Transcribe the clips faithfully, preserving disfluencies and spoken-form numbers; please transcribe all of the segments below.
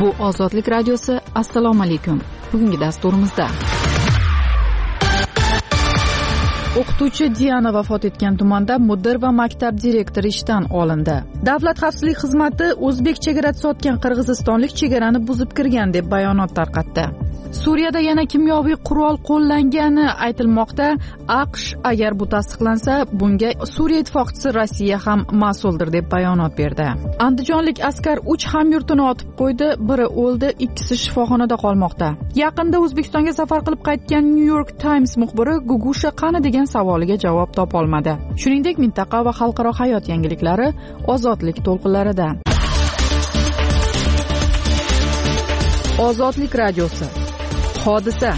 Bu Ozodlik radiosi. Assalomu alaykum. Bugungi dasturimizda o'qituvchi Diana vafot etgan tumanda mudir va maktab direktori ishdan olindi. Davlat xavfsizlik xizmati o'zbek chegarasi sotgan qirg'izistonlik chegarani buzib kirgan deb bayonot tarqatdi. Suriyada yana kimyoviy qurol qo'llangani aytilmoqda. AQSh agar bu tasdiqlansa, bunga Suriya ittifoqchisi Rossiya ham mas'uldir deb bayonot berdi. Andijonlik askar uch hamyurtini otib qo'ydi, biri o'ldi, ikkisi shifoxonada qolmoqda. Yaqinda O'zbekistonga safar qilib qaytgan New York Times muxbiri Gugusha qani degan savoliga javob topa olmadi. Shuningdek, mintaqa va xalqaro hayot yangiliklari Ozodlik to'lqinlarida. Ozodlik radiosi. Hodisa.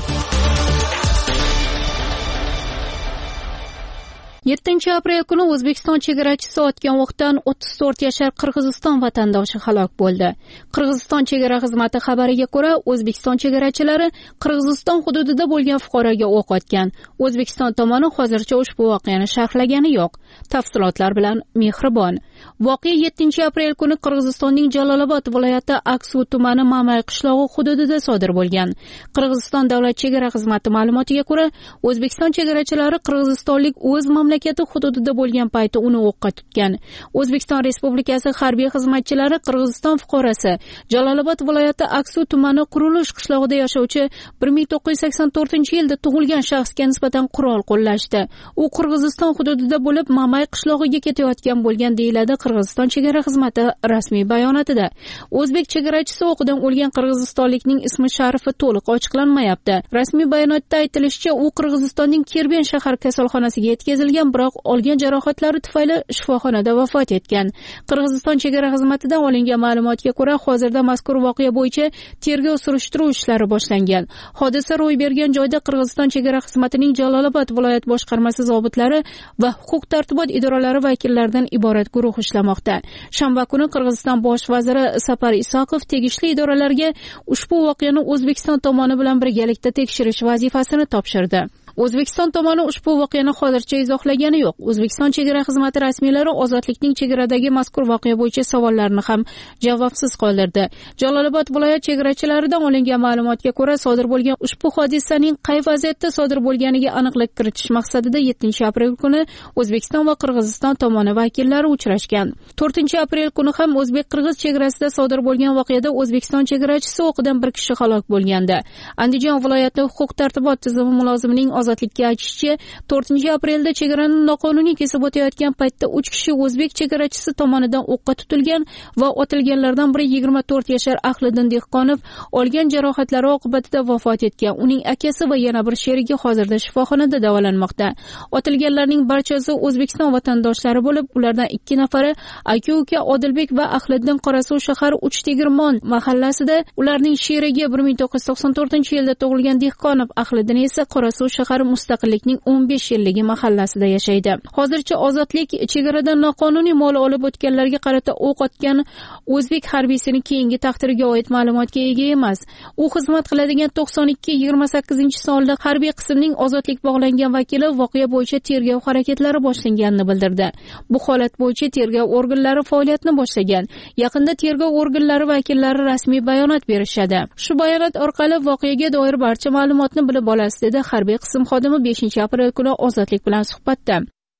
yettinchi aprel kuni O'zbekiston chegarachisi otgan o'qdan o'ttiz to'rt yashar Qirg'iziston vatandoshi halok bo'ldi. Qirg'iziston chegara xizmati xabariga ko'ra, O'zbekiston chegarachilari Qirg'iziston hududida bo'lgan fuqaroga o'q otgan. O'zbekiston tomoni hozircha ushbu voqeani sharhlagani yo'q. Tafsilotlar bilan Mehribon. Voqea yettinchi aprel kuni Qirg'izistonning Jalolobod viloyati Aksu tumani Mamay qishlog'i hududida sodir bo'lgan. Qirg'iziston davlat chegara xizmati ma'lumotiga ko'ra, O'zbekiston chegarachilari qirg'izistonlik o'z mamlakati hududida bo'lgan payti uni o'qqa tutgan. O'zbekiston Respublikasi harbiy xizmatchilari Qirg'iziston fuqarosi Jalolobod viloyati Aksu tumani Qurilish qishlog'ida yashovchi bir ming to'qqiz yuz sakson to'rtinchi yilda tug'ilgan shaxsga nisbatan qurol qo'llashdi. U Qirg'iziston hududida bo'lib Mamay qishlog'iga ketayotgan bo'lgan deyiladi Qirg'iziston chegara xizmati rasmiy bayonotida. O'zbek chegarachisi o'qidan o'lgan qirg'izistonlikning ismi sharifi to'liq ochiqlanmayapti. Rasmiy bayonotda aytilishicha, u Qirg'izistonning Kirben shahar kasalxonasiga yetkazilgan, biroq olgan jarohatlari tufayli shifoxonada vafot etgan. Qirg'iziston chegara xizmatidan olingan ma'lumotga ko'ra, hozirda mazkur voqea bo'yicha tergov surishtiruv ishlari boshlangan. Hodisa ro'y bergan joyda Qirg'iziston chegara xizmatining Jalolobod viloyat boshqarmasi zobitlari va huquq tartibot idoralari vakillaridan iborat guruh ishlamoqda. Shanba kuni Qirg'iziston bosh vaziri Sapar Isakov tegishli idoralarga ushbu voqeani O'zbekiston tomoni bilan birgalikda tekshirish vazifasini topshirdi. O'zbekiston tomoni ushbu voqeani hozircha izohlagani yo'q. O'zbekiston chegara xizmati rasmiylari ozodlikning chegaradagi mazkur voqea bo'yicha savollarni ham javobsiz qoldirdi. Jalolobod viloyat chegarachilaridan olingan ma'lumotga ko'ra, sodir bo'lgan ushbu hodisaning qay vaziyatda sodir bo'lganiga aniqlik kiritish maqsadida yettinchi aprel kuni O'zbekiston va Qirg'iziston tomoni vakillari uchrashgan. to'rtinchi aprel kuni ham o'zbek-qirg'iz chegarasida sodir bo'lgan voqeada O'zbekiston chegarachisi o'qidan bir kishi halok bo'lgandi. Andijon viloyati huquq tartibot tizimi mulozimining ozodlikka aytishicha, to'rtinchi aprelda chegarani noqonuniy kesib o'tayotgan paytda uch kishi o'zbek chegarachisi tomonidan o'qqa tutilgan va otilganlardan biri yigirma to'rt yashar Ahliddin Dehqonov olgan jarohatlari oqibatida vafot etgan. Uning akasi va yana bir sherigi hozirda shifoxonada davolanmoqda. Otilganlarning barchasi O'zbekiston vatandoshlari bo'lib, ulardan ikki nafari aka-uka Odilbek va Ahliddin Qorasuv shahar Uchtegirmon mahallasida, ularning sherigi bir ming to'qqiz yuz to'qson to'rtinchi yilda tug'ilgan Dehqonov, Ahliddin esa Qorasuv shahar Mustaqillikning o'n besh yilligi mahallasida yashaydi. Hozircha ozodlik chegaradan noqonuniy mol olib o'tganlarga qarata o'q otgan o'zbek harbiysining keyingi taqdiriga oid ma'lumotga ega emas. U xizmat qiladigan to'qson ikki yigirma sakkizinchi sonli harbiy qismning ozodlik bog'langan vakili voqea bo'yicha tergov harakatlari boshlanganini bildirdi. Bu holat bo'yicha tergov organlari faoliyatini boshlagan. Yaqinda tergov organlari vakillari rasmiy bayonot berishadi. Shu bayonot orqali voqeaga doir barcha ma'lumotni bilib olasiz, dedi harbiy qism xodimi beshinchi aprel kuni Ozodlik bilan suhbatda.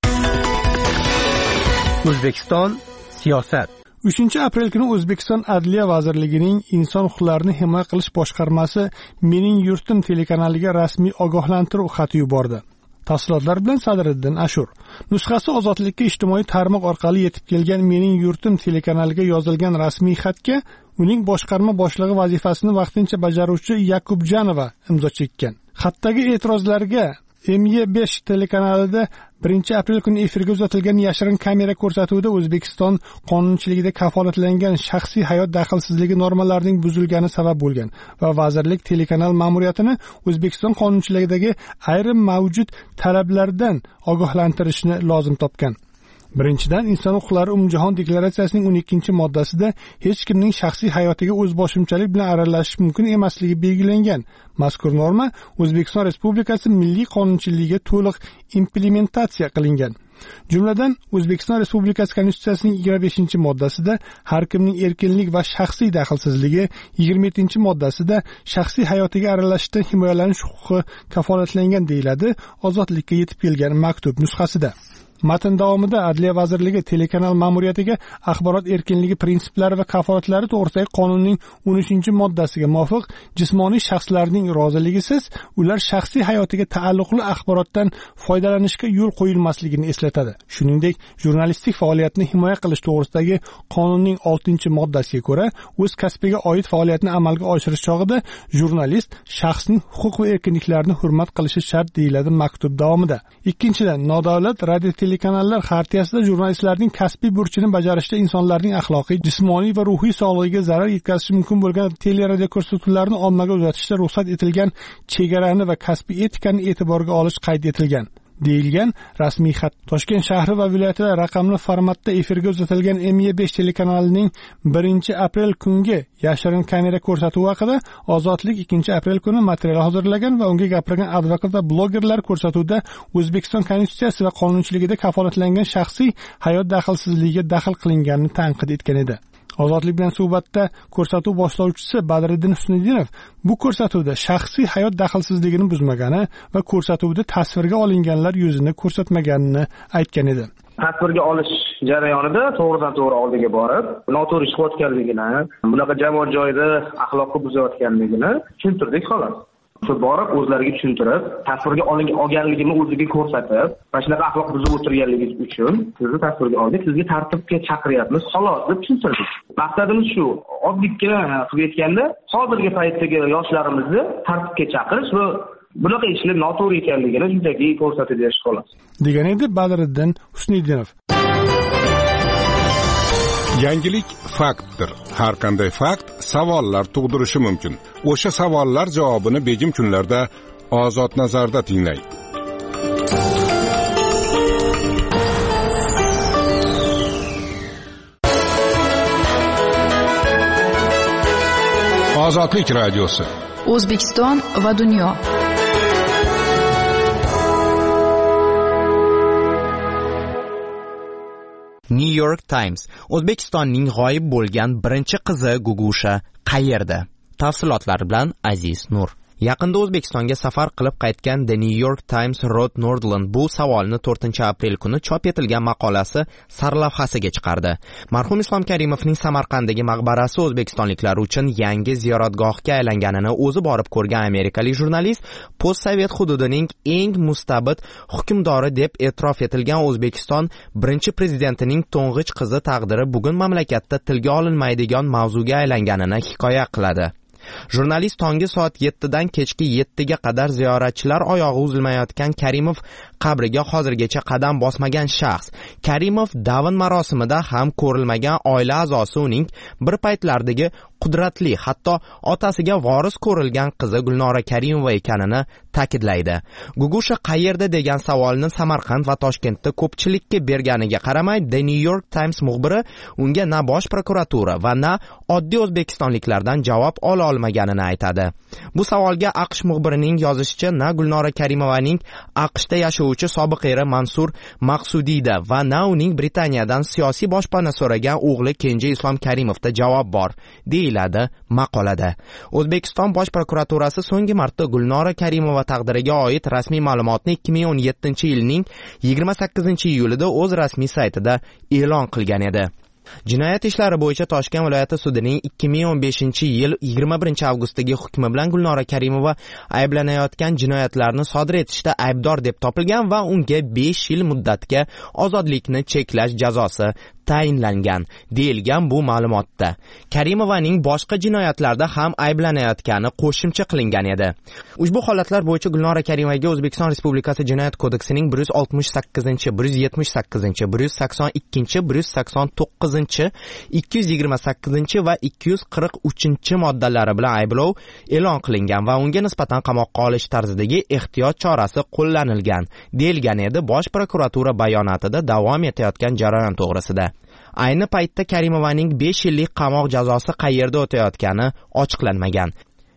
O'zbekiston siyosat. uchinchi aprel kuni O'zbekiston Adliya vazirligining Inson huquqlarini himoya qilish boshqarmasi Mening yurtim telekanaliga rasmiy ogohlantiruv xati yubordi. Tafsilotlar bilan Sadriddin Ashur. Nusxasi Ozodlikka ijtimoiy tarmoq orqali yetib kelgan Mening yurtim telekanaliga yozilgan rasmiy xatga uning boshqarma boshlig'i vazifasini vaqtincha bajaruvchi Yakubjanova imzo chekkan. Xatdagi e'tirozlarga M Y besh telekanalida birinchi aprel kuni efirga uzatilgan yashirin kamera ko'rsatuvida O'zbekiston qonunchiligida kafolatlangan shaxsiy hayot daxlsizligi normalarining buzilgani sabab bo'lgan va vazirlik telekanal ma'muriyatini O'zbekiston qonunchiligidagi ayrim mavjud talablardan ogohlantirishni lozim topgan. Birinchidan, inson huquqlari umumjahon deklaratsiyasining o'n ikkinchi moddasida hech kimning shaxsiy hayotiga o'z boshimchalik bilan aralashish mumkin emasligi belgilangan. Mazkur norma O'zbekiston Respublikasi milliy qonunchiligiga to'liq implementatsiya qilingan. Jumladan, O'zbekiston Respublikasi Konstitutsiyasining yigirma beshinchi moddasida har kimning erkinlik va shaxsiy daxlsizligi, yigirma yettinchi moddasida shaxsiy hayotiga aralashishdan himoyalanish huquqi kafolatlangan deyiladi ozodlikka yetib kelgan maktub nusxasida. Matn davomida Adliya vazirligi telekanal ma'muriyatiga axborot erkinligi prinsiplari va kafolatlari to'g'risidagi qonunning o'n uchinchi moddasiga muvofiq jismoniy shaxslarning roziligisiz ular shaxsiy hayotiga taalluqli axborotdan foydalanishga yo'l qo'yilmasligini eslatadi. Shuningdek, jurnalistik faoliyatni himoya qilish to'g'risidagi qonunning oltinchi moddasiga ko'ra, o'z kasbiga oid faoliyatni amalga oshirish chog'ida jurnalist shaxsning huquq va erkinliklarini hurmat qilishi shart deyiladi maktub davomida. Ikkinchidan, nodavlat radio telekanallar xartiyasida jurnalistlarning kasbiy burchini bajarishda insonlarning axloqiy, jismoniy va ruhiy sog'lig'iga zarar yetkazishi mumkin bo'lgan teleradio ko'rsatuvlarni ommaga uzatishda ruxsat etilgan chegarani va kasbiy etikani e'tiborga olish qayd etilgan deyilgan rasmiy xat. Toshkent shahri va viloyatida raqamli formatda efirga uzatilgan M Y besh telekanalining birinchi aprel kungi yashirin kamera ko'rsatuvi haqida Ozodlik ikkinchi aprel kuni material hozirlagan va unga gapirgan advokat va blogerlar ko'rsatuvda O'zbekiston Konstitutsiyasi va qonunchiligida kafolatlangan shaxsiy hayot daxlsizligiga daxl qilinganini tanqid etgan edi. Ozodlik bilan suhbatda ko'rsatuv boshlovchisi Badriddin Husniddinov bu ko'rsatuvda shaxsiy hayot daxlsizligini buzmagani va ko'rsatuvda tasvirga olinganlar yuzini ko'rsatmaganini aytgan edi. Tasvirga olish jarayonida to'g'ridan to'g'ri oldiga borib, noto'g'ri ish qilayotganligini, bunaqa jamoat joyida axloqni buzayotganligini tushuntirdik xolos. Shu borib o'zlariga tushuntirib, tasvirga olganligini o'ziga ko'rsatib, va shunaqa axloq buzib o'tirganligingiz uchun sizni tasvirga oldik, sizga tartibga chaqiryapmiz, xolos deb tushuntirdik. Maqsadimiz shu, oddiygina qilib aytganda, hozirgi paytdagi yoshlarimizni tartibga chaqirish va bunaqa ishlar noto'g'ri ekanligini shunchaki ko'rsatib berish xolos. Degan edi Badriddin Husniddinov. Yangilik faktdir. Har qanday fakt savollar tug'dirishi mumkin. O'sha savollar javobini begim kunlarda Ozod nazarda tinglang. Ozodlik radiosi. O'zbekiston va dunyo. New York Times: O'zbekistonning g'oyib bo'lgan birinchi qizi Gugusha qayerda? Tafsilotlar bilan Aziz Nur. Yaqinda O'zbekistonga safar qilib qaytgan The New York Times Rod Nordland bu savolni to'rtinchi aprel kuni chop etilgan maqolasi sarlavhasiga chiqardi. Marhum Islom Karimovning Samarqanddagi maqbarasi o'zbekistonliklar uchun yangi ziyoratgohga aylanganini o'zi borib ko'rgan amerikalik jurnalist postsovet hududining eng mustabid hukmdori deb e'tirof etilgan O'zbekiston birinchi prezidentining to'ng'ich qizi taqdiri bugun mamlakatda tilga olinmaydigan mavzuga aylanganini hikoya qiladi. Jurnalist tongi soat yettidan kechki yettiga qadar ziyoratchilar oyog'i uzilmayotgan Karimov qabriga hozirgacha qadam bosmagan shaxs. Karimov dafn marosimida ham ko'rilmagan oila a'zosi uning bir paytlardagi qudratli, hatto otasiga voris ko'rilgan qizi Gulnora Karimova ekanini ta'kidlaydi. Gugusha qayerda degan savolni Samarqand va Toshkentda ko'pchilikka berganiga qaramay, The New York Times muxbiri unga na bosh prokuratura va na oddiy o'zbekistonliklardan javob ola olmaganini aytadi. Bu savolga AQSh muxbirining yozishicha, na Gulnora Karimovaning AQShda yashovchi sobiq eri Mansur Maqsudiyda va na uning Britaniyadan siyosiy boshpana so'ragan o'g'li Kenja Islom Karimovda javob bor, deyiladi maqolada. O'zbekiston bosh prokuraturasi so'nggi marta Gulnora Karimova taqdiriga oid rasmiy ma'lumotni ikki ming o'n yettinchi yilning yigirma sakkizinchi iyulida o'z rasmiy saytida e'lon qilgan edi. Jinoyat ishlari bo'yicha Toshkent viloyati sudining ikki ming o'n beshinchi yil yigirma birinchi avgustdagi hukmi bilan Gulnora Karimova ayblanayotgan jinoyatlarni sodir etishda aybdor deb topilgan va unga besh yil muddatga ozodlikni cheklash jazosi tayinlangan, deyilgan bu ma'lumotda. Karimovaning boshqa jinoyatlarda ham ayblanayotgani qo'shimcha qilingan edi. Ushbu holatlar bo'yicha Gulnora Karimovaga O'zbekiston Respublikasi Jinoyat kodeksining bir yuz oltmish sakkizinchi, bir yuz yetmish sakkizinchi, bir yuz sakson ikkinchi, bir yuz sakson to'qqizinchi, ikki yuz yigirma sakkizinchi va ikki yuz qirq uchinchi moddalari bilan ayblov e'lon qilingan va unga nisbatan qamoqqa olish tarzidagi ehtiyot chorasi qo'llanilgan, deyilgan edi bosh prokuratura bayonotida davom etayotgan jarayon to'g'risida. Ayni paytda Karimovaning besh yillik qamoq jazosi qayerda o'tayotgani ochiqlanmagan.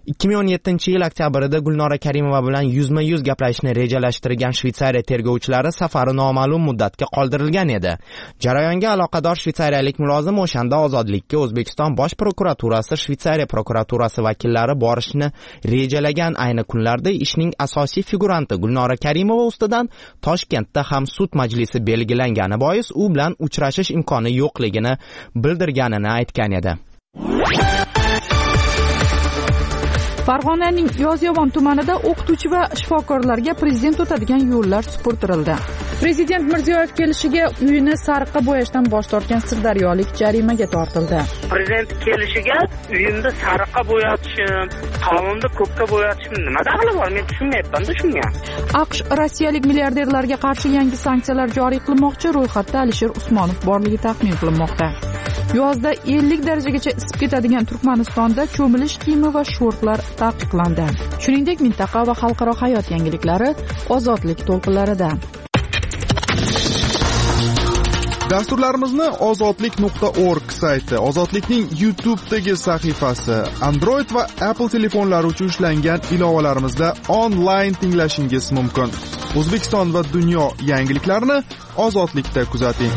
ikki ming o'n yettinchi yil oktyabrida Gulnora Karimova bilan yuzma yuz gaplashishni rejalashtirgan Shveysariya tergovchilari safari noma'lum muddatga qoldirilgan edi. Jarayonga aloqador shveysariyalik mulozim o'shanda ozodlikka O'zbekiston Bosh prokuraturasi, Shveysariya prokuraturasi vakillari borishni rejalagan ayni kunlarda ishning asosiy figuranti Gulnora Karimova ustidan Toshkentda ham sud majlisi belgilangani bois u bilan uchrashish imkoni yo'qligini bildirganini aytgan edi. Farg'onaning Yozyovon tumanida o'qituvchi va shifokorlarga prezident o'tadigan yo'llar supurtirildi. Prezident Mirziyoyev kelishiga uyini sariqqa bo'yashdan bosh tortgan sirdaryolik jarimaga tortildi. Prezident kelishiga uyimni sariqqa bo'yatishim, qalbimni ko'kka bo'yatishim nima daxli bor? Men tushunmayapman-da shunga. AQSh rossiyalik milliarderlarga qarshi yangi sanksiyalar joriy qilmoqchi, ro'yxatda Alisher Usmonov borligi taxmin qilinmoqda. Yozda ellik darajagacha isib ketadigan Turkmanistonda cho'milish kiyimi va shortlar taqiqlandi. Shuningdek, mintaqa va xalqaro hayot yangiliklari ozodlik to'lqinlarida. Dasturlarimizni ozodlik nuqta org sayti, Ozodlikning YouTube'dagi sahifasi, Android va Apple telefonlari uchun ishlangan ilovalarimizda onlayn tinglashingiz mumkin. O'zbekiston va dunyo yangiliklarini Ozodlikda kuzating.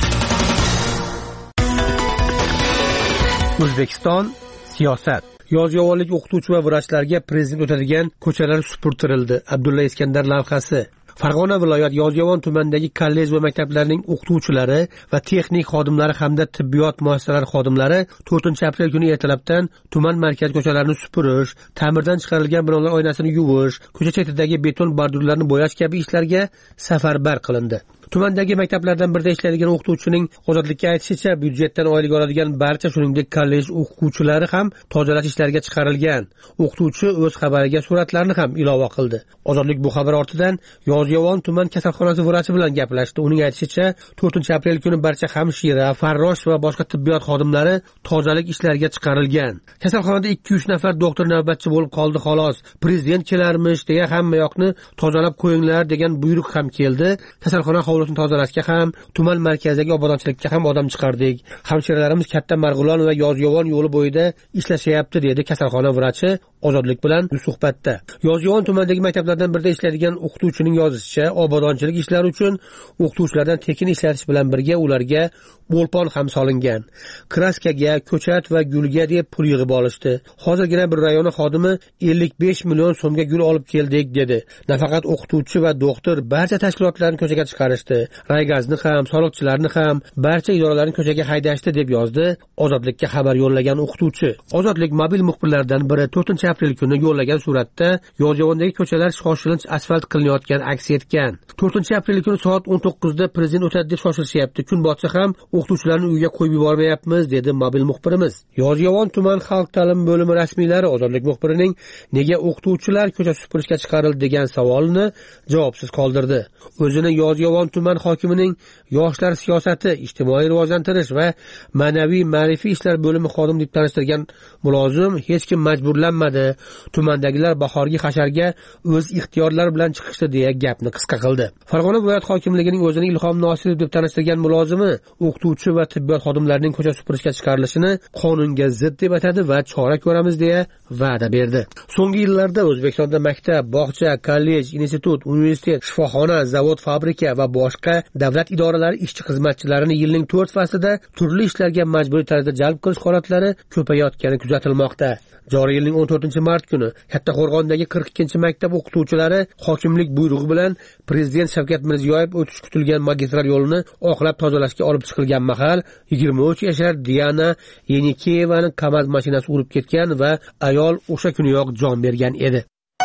O'zbekiston siyosat. Yozyovonlik o'qituvchi va vrachlarga prezident o'tadigan ko'chalar supurtirildi. Abdulla Iskandar lavhasi. Farg'ona viloyat Yozyovon tumanidagi kollej va maktablarning o'qituvchilari va texnik xodimlari hamda tibbiyot muassasalari xodimlari to'rtinchi aprel kuni ertalabdan tuman markaz ko'chalarini supurish, ta'mirdan chiqarilgan binolar oynasini yuvish, ko'cha chetidagi beton bordurlarni bo'yash kabi ishlarga safarbar qilindi. Tumandagi maktablardan birida ishlaydigan o'qituvchining Ozodlikka aytishicha, byudjetdan oylik oladigan barcha, shuningdek kollej o'quvchilari ham tozalash ishlariga chiqarilgan. O'qituvchi o'z xabariga suratlarni ham ilova qildi. Ozodlik bu xabar ortidan Yozyovon tuman kasalxonasi vrachi bilan gaplashdi. Uning aytishicha, to'rtinchi aprel kuni barcha hamshira, farrosh va boshqa tibbiyot xodimlari tozalik ishlariga chiqarilgan. Kasalxonada ikki uch nafar doktor navbatchi bo'lib qoldi xolos. Prezident kelarmish deya hamma yoqni tozalab qo'yinglar degan buyruq ham keldi. Kasalxona hovlisini tozalashga ham, tuman markazidagi obodonchilikka ham odam chiqardik. Hamshiralarimiz Katta Marg'ilon va Yozyovon yo'li bo'yida ishlashyapti dedi kasalxona vrachi Ozodlik bilan suhbatda. Yozyovon tumanidagi maktablardan birida ishlaydigan o'qituvchining yozishicha, obodonchilik ishlari uchun o'qituvchilardan tekin ishlatish bilan birga ularga bo'lpon ham solingan. Kraskaga, ko'chat va gulga deb pul yig'ib olishdi. Hozirgina bir rayona xodimi ellik besh million so'mga gul olib keldik dedi. Nafaqat o'qituvchi va doktor, barcha tashkilotlarni ko'chaga chiqarishdi. Raygazni ham, soliqchilarni ham, barcha idoralarni ko'chaga haydashdi deb yozdi Ozodlikka xabar yo'llagan o'qituvchi. Ozodlik mobil muxbirlaridan biri to'rtinchi aprel kuni yo'llagan suratda Yozyovondagi ko'chalar shoshilinch asfalt qilinayotgan aks etgan. to'rtinchi aprel kuni soat o'n to'qqizda prezident o'tadi deb shoshilishyapti. Kun botsa ham o'qituvchilarni uyiga qo'yib yubormayapmiz dedi mobil muxbirimiz. Yozyovon tuman xalq ta'limi bo'limi rasmiylari Ozodlik muxbirining nega o'qituvchilar ko'cha supurishga chiqarildi degan savolini javobsiz qoldirdi. O'zini Yozyovon tuman hokimining yoshlar siyosati, ijtimoiy rivojlantirish va ma'naviy ma'rifiy ishlar bo'limi xodimi deb tanishtirgan mulozim hech kim majburlanmadi. Tumandagilar bahorgi hasharga o'z ixtiyorlari bilan chiqishdi deya gapni qisqa qildi. Farg'ona viloyat hokimligining o'zini Ilhom Nosirov deb tanishtirgan mulozimi o'qituvchi va tibbiyot xodimlarining ko'cha supurishga chiqarilishini qonunga zid deb atadi va chora ko'ramiz deya va'da berdi. So'nggi yillarda O'zbekistonda maktab, bog'cha, kollej, institut, universitet, shifoxona, zavod, fabrika va boshqa davlat idoralari ishchi xizmatchilarini yilning to'rt faslida turli ishlarga majburiy tarzda jalb qilish holatlari ko'payayotgani kuzatilmoqda. Joriy yilning o'n to'rtinchi mart kuni Kattaqo'rg'ondagi qirq ikkinchi maktab o'qituvchilari hokimlik buyrug'i bilan prezident Shavkat Mirziyoyev o'tish kutilgan magistral yo'lini oqlab tozalashga olib chiqilgan mahal yigirma uch yashar Diana Yenikeyevani KAMAZ mashinasi urib ketgan va ayol o'sha kuniyoq jon bergan edi.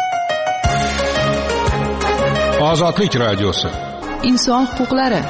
Ozodlik radiosi. Inson huquqlari.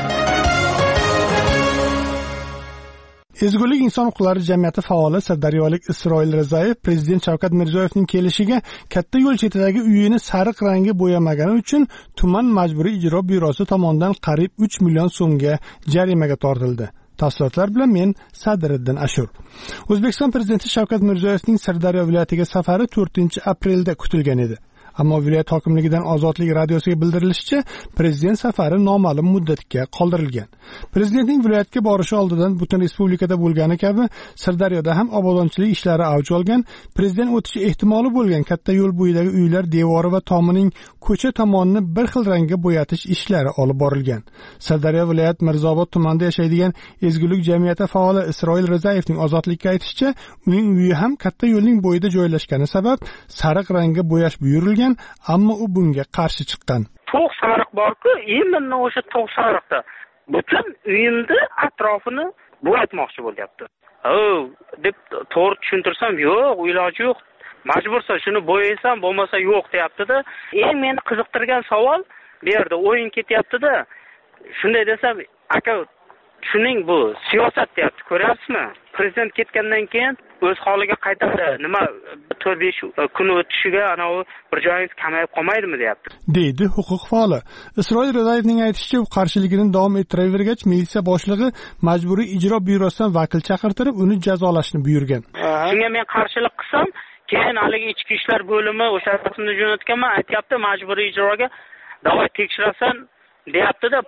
Ezgulik inson huquqlari jamiyati faoli sirdaryolik Isroil Rizayev prezident Shavkat Mirziyoyevning kelishiga katta yo'l chetidagi uyini sariq rangga bo'yamagani uchun tuman majburiy ijro byurosi tomonidan qariyb uch million so'mga jarimaga tortildi. Tafsilotlar bilan men Sadriddin Ashur. O'zbekiston prezidenti Shavkat Mirziyoyevning Sirdaryo viloyatiga safari to'rtinchi aprelda kutilgan edi. Ammo viloyat hokimligidan Ozodlik radiosiga bildirilishicha, prezident safari noma'lum muddatga qoldirilgan. Prezidentning viloyatga borishi oldidan butun respublikada bo'lgani kabi Sirdaryoda ham obodonchilik ishlari avj olgan. Prezident o'tishi ehtimoli bo'lgan katta yo'l bo'yidagi uylar devori va tomining ko'cha tomonini bir xil rangga bo'yatish ishlari olib borilgan. Sirdaryo viloyat Mirzobod tumanida yashaydigan Ezgulik jamiyati faoli Isroil Rizayevning Ozodlikka aytishicha, uning uyi ham katta yo'lning bo'yida joylashgani sabab sariq rangga bo'yash buyurilgan, ammo u bunga qarshi chiqqan. To'q sariq bor-ku, endi o'sha to'q sariqda butun uyimni atrofini bo'yatmoqchi bo'lyapti. "O, deb to'g'ri tushuntirsam, yo'q, iloji yo'q. Majbursan shuni bo'yaysam, bo'lmasa yo'q" deyapti-da. Eng meni qiziqtirgan savol bu yerda o'yin ketyapti-da. Shunday desam, aka, shuning bu siyosat deyapti, ko'ryapsizmi? Prezident ketgandan keyin o'z holiga qaytadi. Nima to'rt besh kun o'tishiga anavi bir joyingiz kamayib qolmaydimi deyapti. Deydi huquq faoli. Isroil Rizayevning aytishicha, u qarshiligini davom ettiravergach, militsiya boshlig'i majburiy ijro byurosidan vakil chaqirtirib, uni jazolashni buyurgan. Shunga men qarshilik qilsam, keyin haligi ichki ishlar bo'limi o'sha rasmni jo'natganman, aytayapti majburiy ijroga davay tekshirasan deyapti-da,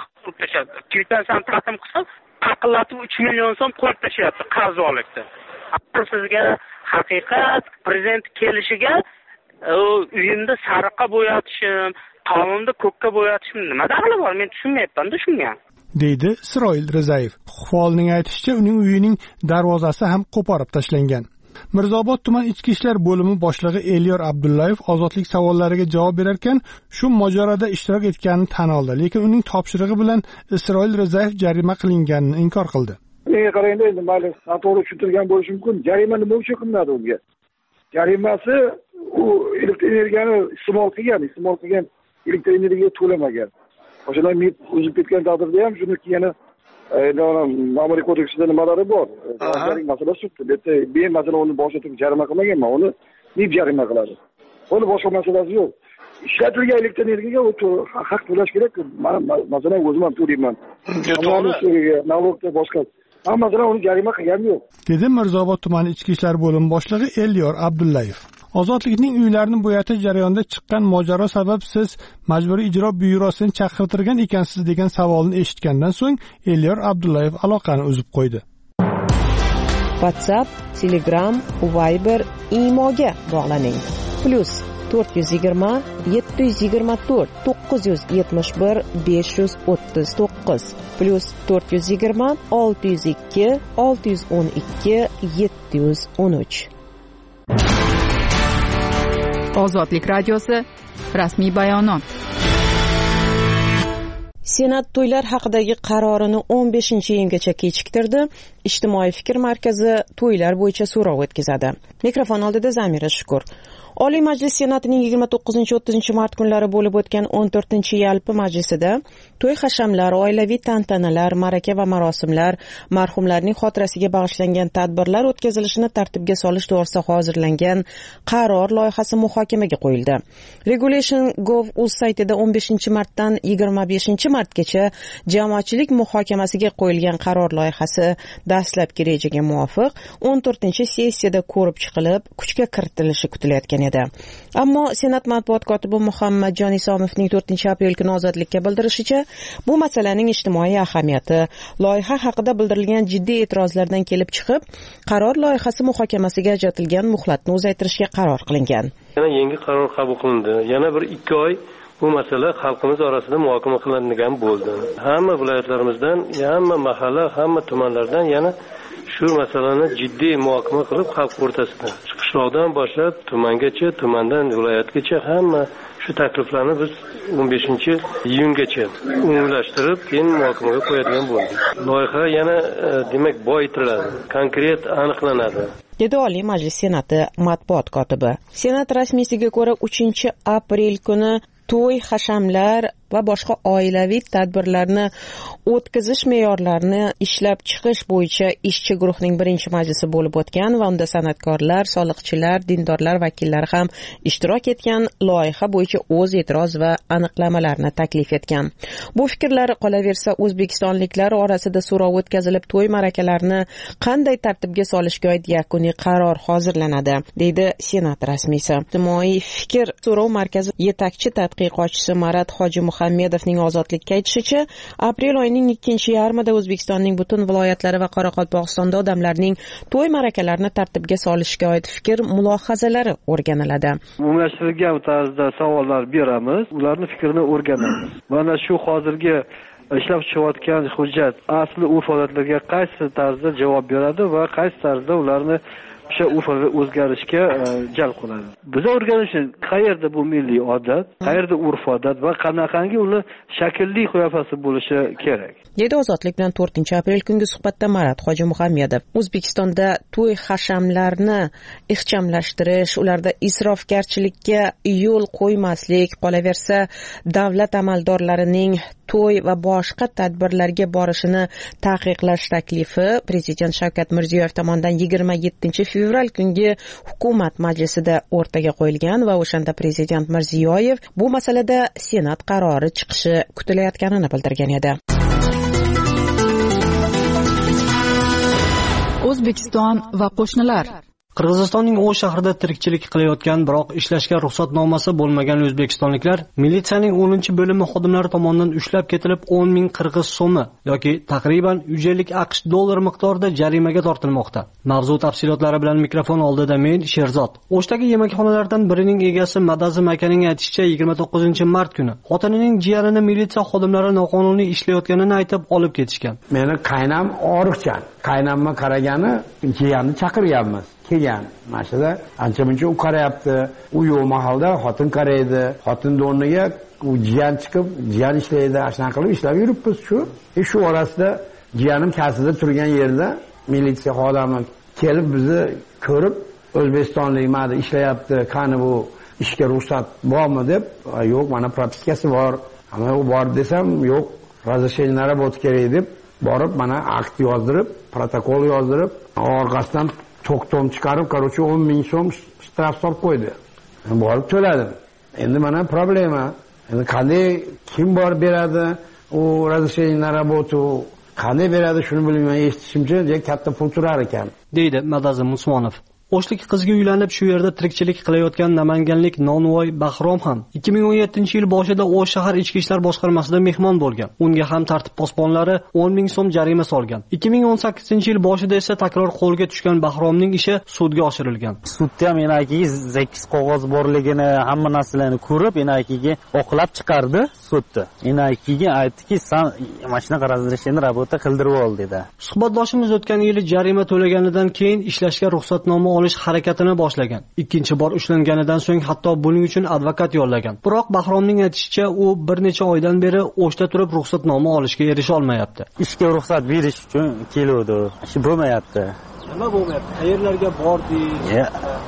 Twitterdan taqdim qilsam, taqillatib uch million so'm qo'yib tashyapti qarzdorlikda. Sizga haqiqat prezident kelishiga uyimni sariqqa bo'yatishim, tomimni ko'kka bo'yatishim nima daxli bor? Men tushunmayapman-da shunga. Deydi Isroil Rizayev. Huquqchining aytishicha, uning uyining darvozasi ham qo'porib tashlangan. Mirzobod tuman ichki ishlar bo'limi boshlig'i Elyor Abdullayev ozodlik savollariga javob berarkan, shu mojaroda ishtirok etganini tan oldi, lekin uning topshirig'i bilan Isroil Rizayev jarima qilinganini inkor qildi. Menga qarangda, endi mayli noto'g'ri tushuntirgan bo'lishi mumkin. Jarima nima uchun qilinadi unga? Jarimasi u elektr energiyani iste'mol qilgan, iste'mol qilgan elektr energiya to'lamagan. O'shadan men o'zib ketgan taqdirda ham shuni yana ma'muriy kodeksida nimalari bor. Jarima masalasi chiqdi. Bitta men masalan uni boshqa turib jarima qilmaganman, uni nib jarima qiladi. Uni boshqa masalasi yo'q. Ishlatilgan elektr energiyaga u haq to'lash kerak. Men masalan o'zim ham to'layman. Nalogda boshqa. Ammo masalan uni jarima qilgani yo'q. Dedi Mirzobod tumani ichki ishlar bo'limi boshlig'i Elyor Abdullayev. Ozodlikning uylarini bo'yatish jarayonida chiqqan mojaro sabab siz majburiy ijro byurosini chaqirtirgan ekansiz degan savolni eshitgandan so'ng Elyor Abdullayev aloqani uzib qo'ydi. WhatsApp, Telegram, Viber, Imoga bog'laning. Plus to'rt yuz yigirma yetti yuz yigirma to'rt to'qqiz yuz yetmish bir besh yuz o'ttiz to'qqiz plus to'rt yuz yigirma olti yuz ikki olti yuz o'n ikki yetti yuz o'n uch. Ozodlik radiosi rasmiy bayonot. Senat to'ylar haqidagi qarorini o'n beshinchi iyungacha kechiktirdi. Ijtimoiy fikr markazi to'ylar bo'yicha so'rov o'tkazadi. Mikrofon oldida Zamira Shukur. Oliy Majlis Senatining yigirma to'qqizinchi o'ttizinchi mart kunlari bo'lib o'tgan o'n to'rtinchi yalpi majlisida to'y hashamlar, oilaviy tantanalar, ma'raka va marosimlar, marhumlarning xotirasiga bag'ishlangan tadbirlar o'tkazilishini tartibga solish to'g'risida hozirlangan qaror loyihasi muhokamaga qo'yildi. Regulation dot gov dot uz saytida o'n beshinchi martdan yigirma beshinchi martgacha jamoatchilik muhokamasiga qo'yilgan qaror loyihasi dastlabki rejaga muvofiq o'n to'rtinchi sessiyada ko'rib chiqilib, kuchga kiritilishi kutilayotgan edi. Ammo Senat matbuot kotibi Muhammadjon Isomovning to'rtinchi aprel kuni Ozodlikka bildirishicha, bu masalaning ijtimoiy ahamiyati loyiha haqida bildirilgan jiddiy e'tirozlardan kelib chiqib, qaror loyihasi muhokamasiga ajratilgan muhlatni uzaytirishga qaror qilingan. Yana yangi qaror qabul qilindi. Yana bir ikki oy bu masala xalqimiz orasida muhokama qilinadigan bo'ldi. Hamma viloyatlarimizdan, hamma mahalla, hamma tumanlardan yana shu masalani jiddiy muhokama qilib xalq o'rtasida qishloqdan boshlab tumangacha, tumandan viloyatgacha hamma shu takliflarni biz o'n beshinchi iyungacha umumlashtirib, keyin muhokamaga qo'yadigan bo'ldik. Loyiha yana demak boyitiladi, konkret aniqlanadi. Dedi Oliy Majlis Senati matbuot kotibi. Senat rasmiysiga ko'ra uchinchi aprel kuni to'y hashamlar, va boshqa oilaviy tadbirlarni o'tkazish me'yorlarini ishlab chiqish bo'yicha ishchi guruhning birinchi majlisi bo'lib o'tgan va unda san'atkorlar, soliqchilar, dindorlar vakillari ham ishtirok etgan, loyiha bo'yicha o'z e'tiroz va aniqlamalarni taklif etgan. Bu fikrlar qolaversa o'zbekistonliklar orasida so'rov o'tkazilib, to'y ma'rakalarni qanday tartibga solishga oid yakuniy qaror hozirlanadi, deydi Senat rasmiysi. Ijtimoiy fikr so'rov markazi yetakchi tadqiqotchisi Marat Hoji Muhammedovning ozodlikka aytishicha, aprel oyining ikkinchi yarmida O'zbekistonning butun viloyatlari va Qoraqalpog'istonda odamlarning to'y ma'rakalarini tartibga solishga oid fikr mulohazalari o'rganiladi. Umumlashtirilgan tarzda savollar beramiz, ularning fikrini o'rganamiz. Mana shu hozirgi ishlab chiqayotgan hujjat asli urf-odatlarga qaysi tarzda javob beradi va qaysi tarzda ularni o'sha urf-odat o'zgarishga jalb qiladi. Biz o'rganishimiz qayerda bu milliy odat, qayerda urf-odat va qanaqangi uni shaklli qiyofasi bo'lishi kerak. Dedi Ozodlik bilan to'rtinchi aprel kungi suhbatda Marat Hoji Muhammedov. O'zbekistonda to'y hashamlarni ixchamlashtirish, ularda isrofgarchilikka yo'l qo'ymaslik, qolaversa davlat amaldorlarining to'y va boshqa tadbirlarga borishini taqiqlash taklifi Prezident Shavkat Mirziyoyev tomonidan yigirma yettinchi fevral kungi hukumat majlisida o'rtaga qo'yilgan va o'shanda Prezident Mirziyoyev bu masalada Senat qarori chiqishi kutilayotganini bildirgan edi. O'zbekiston va qo'shnilar. Qirg'izistonning O'sh shahrida tirikchilik qilayotgan, biroq ishlashga ruxsatnomasi bo'lmagan o'zbekistonliklar militsiyaning o'ninchi bo'limi xodimlari tomonidan ushlab ketilib o'n ming qirg'iz so'mi yoki taqriban yuz ellik aqsh dollar miqdorida jarimaga tortilmoqda. Mavzu tafsilotlari bilan mikrofon oldida men Sherzod. O'shdagi yemakxonalardan birining egasi Madazim akaning aytishicha, yigirma to'qqizinchi mart kuni xotinining jiyanini militsiya xodimlari noqonuniy ishlayotganini aytib olib ketishgan. Meni qaynam oriqchan. Qaynamga qaragani jiyanni chaqirganmiz. Kelgan mashada ancha-muncha u qarayapti. U yo'q mahalda xotin qaraydi. Xotin o'rniga u jiyan chiqib, jiyan ishlaydi. Ashuna qilib ishlab yuribmiz shu. E shu orasida jiyanim kasida turgan yerda militsiya xodimi kelib bizni ko'rib, O'zbekistonlik ma'da ishlayapti, qani bu ishga ruxsat bormi deb, yo'q, mana propiskasi bor. Ama u bor desam, yo'q, razрешение работать kerak deb borib, mana akt yozdirib, protokol yozdirib, orqasidan to'qtom chiqarib, короче, o'n ming so'm shtraf solib qo'ydi. Borib to'ladim. Endi mana problema. Endi qanday kim bor beradi u razрешение работу, qanday beradi shuni bilmayman, eshitishimcha katta pul turar ekan, deydi Madazim Usmonov. O'shlik qizga uylanib shu yerda tirikchilik qilayotgan namanganlik Nonvoy Bahrom ham ikki ming o'n yettinchi yil boshida O'sh shahar ichki ishlar boshqarmasida mehmon bo'lgan. Unga ham tartib posbonlari o'n ming so'm jarima solgan. ikki ming o'n sakkizinchi yil boshida esa takror qo'lga tushgan Bahromning ishi sudga oshirilgan. Sudda ham enakiga sakkiz qog'oz borligini, hamma narsalarni ko'rib, enakiga oqlab chiqardi sudda. Enakiga aytdiki, "Sen mana shunaqa razрешение работа qildirib ol" dedi. Suhbatdoshimiz o'tgan yili jarima to'laganidan keyin ishlashga ruxsatnoma olish harakatini boshlagan. Ikkinchi bor ushlanganidan so'ng hatto buning uchun advokat yollagan. Biroq Bahromning aytishicha, u bir necha oydan beri O'shda turib ruxsatnoma olishga erisha olmayapti. Ishga ruxsat berish uchun keluvdi. Ish bo'lmayapti. Nima bo'lmayapti? Qayerlarga bordi?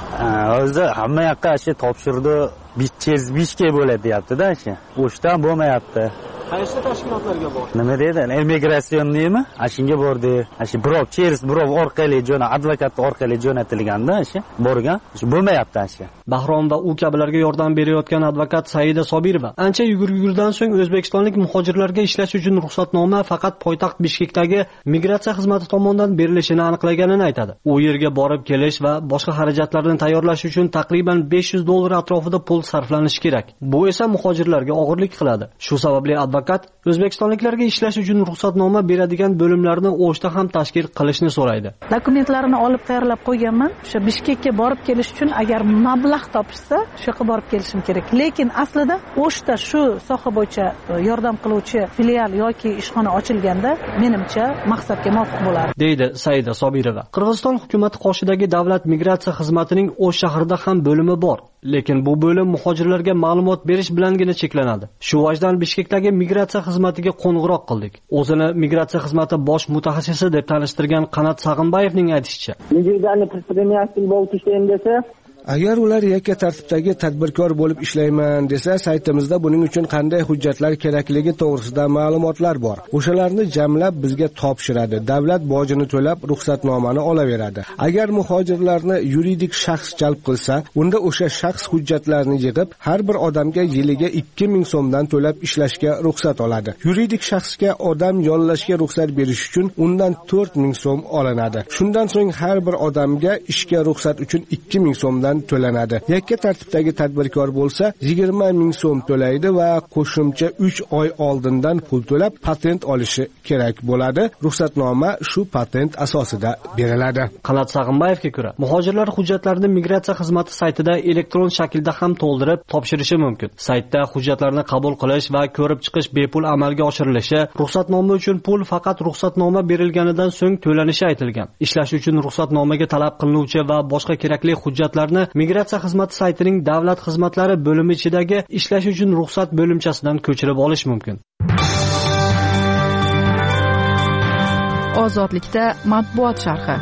O'zi hamma yoqqa shu topshirdi, besh besh ga bo'ladi deyapti-da, shu. O'shdan bo'lmayapti. Qaysi tashkilotlarga bordi? Nima deydi? Immigratsion deymi? Ashunga bordi. Ashi birov cheris, birov orqali jo'na, advokat orqali jo'natilganda, ashi borgan. Shu bo'lmayapti ashi. Bahrom va u kabilarga yordam berayotgan advokat Saida Sobirova ancha yugur-yugurdan so'ng o'zbekistonlik muhojirlarga ishlash uchun ruxsatnoma faqat poytaxt Bishkekdagi migratsiya xizmati tomonidan berilishini aniqlaganini aytadi. U yerga borib kelish va boshqa xarajatlarni tayyorlash uchun taqriban besh yuz dollar atrofida pul sarflanishi kerak. Bu esa muhojirlarga og'irlik qiladi. Shu sababli advokat o'zbekistonliklarga ishlash uchun ruxsatnoma beradigan bo'limlarni O'shda ham tashkil qilishni so'raydi. Dokumentlarini olib tayyorlab qo'yganman. O'sha Bishkekka borib kelish uchun agar mablag' topishsa, shu yoqqa borib kelishim kerak. Lekin aslida O'shda shu soha bo'yicha yordam qiluvchi filial yoki ishxona ochilganda, menimcha maqsadga muvofiq bo'lardi, deydi Saida Sobirova. Qirg'iziston hukumati qoshidagi davlat migratsiya xizmatining O'sh shahrida ham bo'limi bor. Lekin bu bo'lim muhojirlarga ma'lumot berish bilangina cheklanadi. Shu vajdan Bishkekdagi migratsiya xizmatiga qo'ng'iroq qildik. O'zini migratsiya xizmati bosh mutaxassisi deb tanishtirgan Qanat Sag'inbayevning aytishicha, individualniy предприниматель bo'lib ishlayman desa, Agar ular yakka tartibdagi tadbirkor bo'lib ishlayman desa, saytimizda buning uchun qanday hujjatlar kerakligi to'g'risida ma'lumotlar bor. O'shalarni jamlab bizga topshiradi. Davlat bojini to'lab, ruxsatnomani olaveradi. Agar muhojirlarni yuridik shaxs jalb qilsa, unda o'sha shaxs hujjatlarni yig'ib, har bir odamga yiliga ikki ming so'mdan to'lab ishlashga ruxsat oladi. Yuridik shaxsga odam yollashga ruxsat berish uchun undan to'rt ming so'm olinadi. Shundan so'ng har bir odamga ishga ruxsat uchun ikki ming so'mdan to'lanadi. Yakka tartibdagi tadbirkor bo'lsa, yigirma ming so'm to'laydi va qo'shimcha uch oy oldindan pul to'lab patent olishi kerak bo'ladi. Ruxsatnoma shu patent asosida beriladi. Qanot Sag'imbayevga ko'ra, muhojirlar hujjatlarini migratsiya xizmati saytida elektron shaklda ham to'ldirib topshirishi mumkin. Saytda hujjatlarni qabul qilish va ko'rib chiqish bepul amalga oshirilishi, ruxsatnoma uchun pul faqat ruxsatnoma berilganidan so'ng to'lanishi aytilgan. Ishlash uchun ruxsatnomaga talab qilinuvchi va boshqa kerakli hujjatlarni migratsiya xizmati saytining davlat xizmatlari bo'limi ichidagi ishlash uchun ruxsat bo'limchasidan ko'chirib olish mumkin. Ozodlikda matbuot sharhi.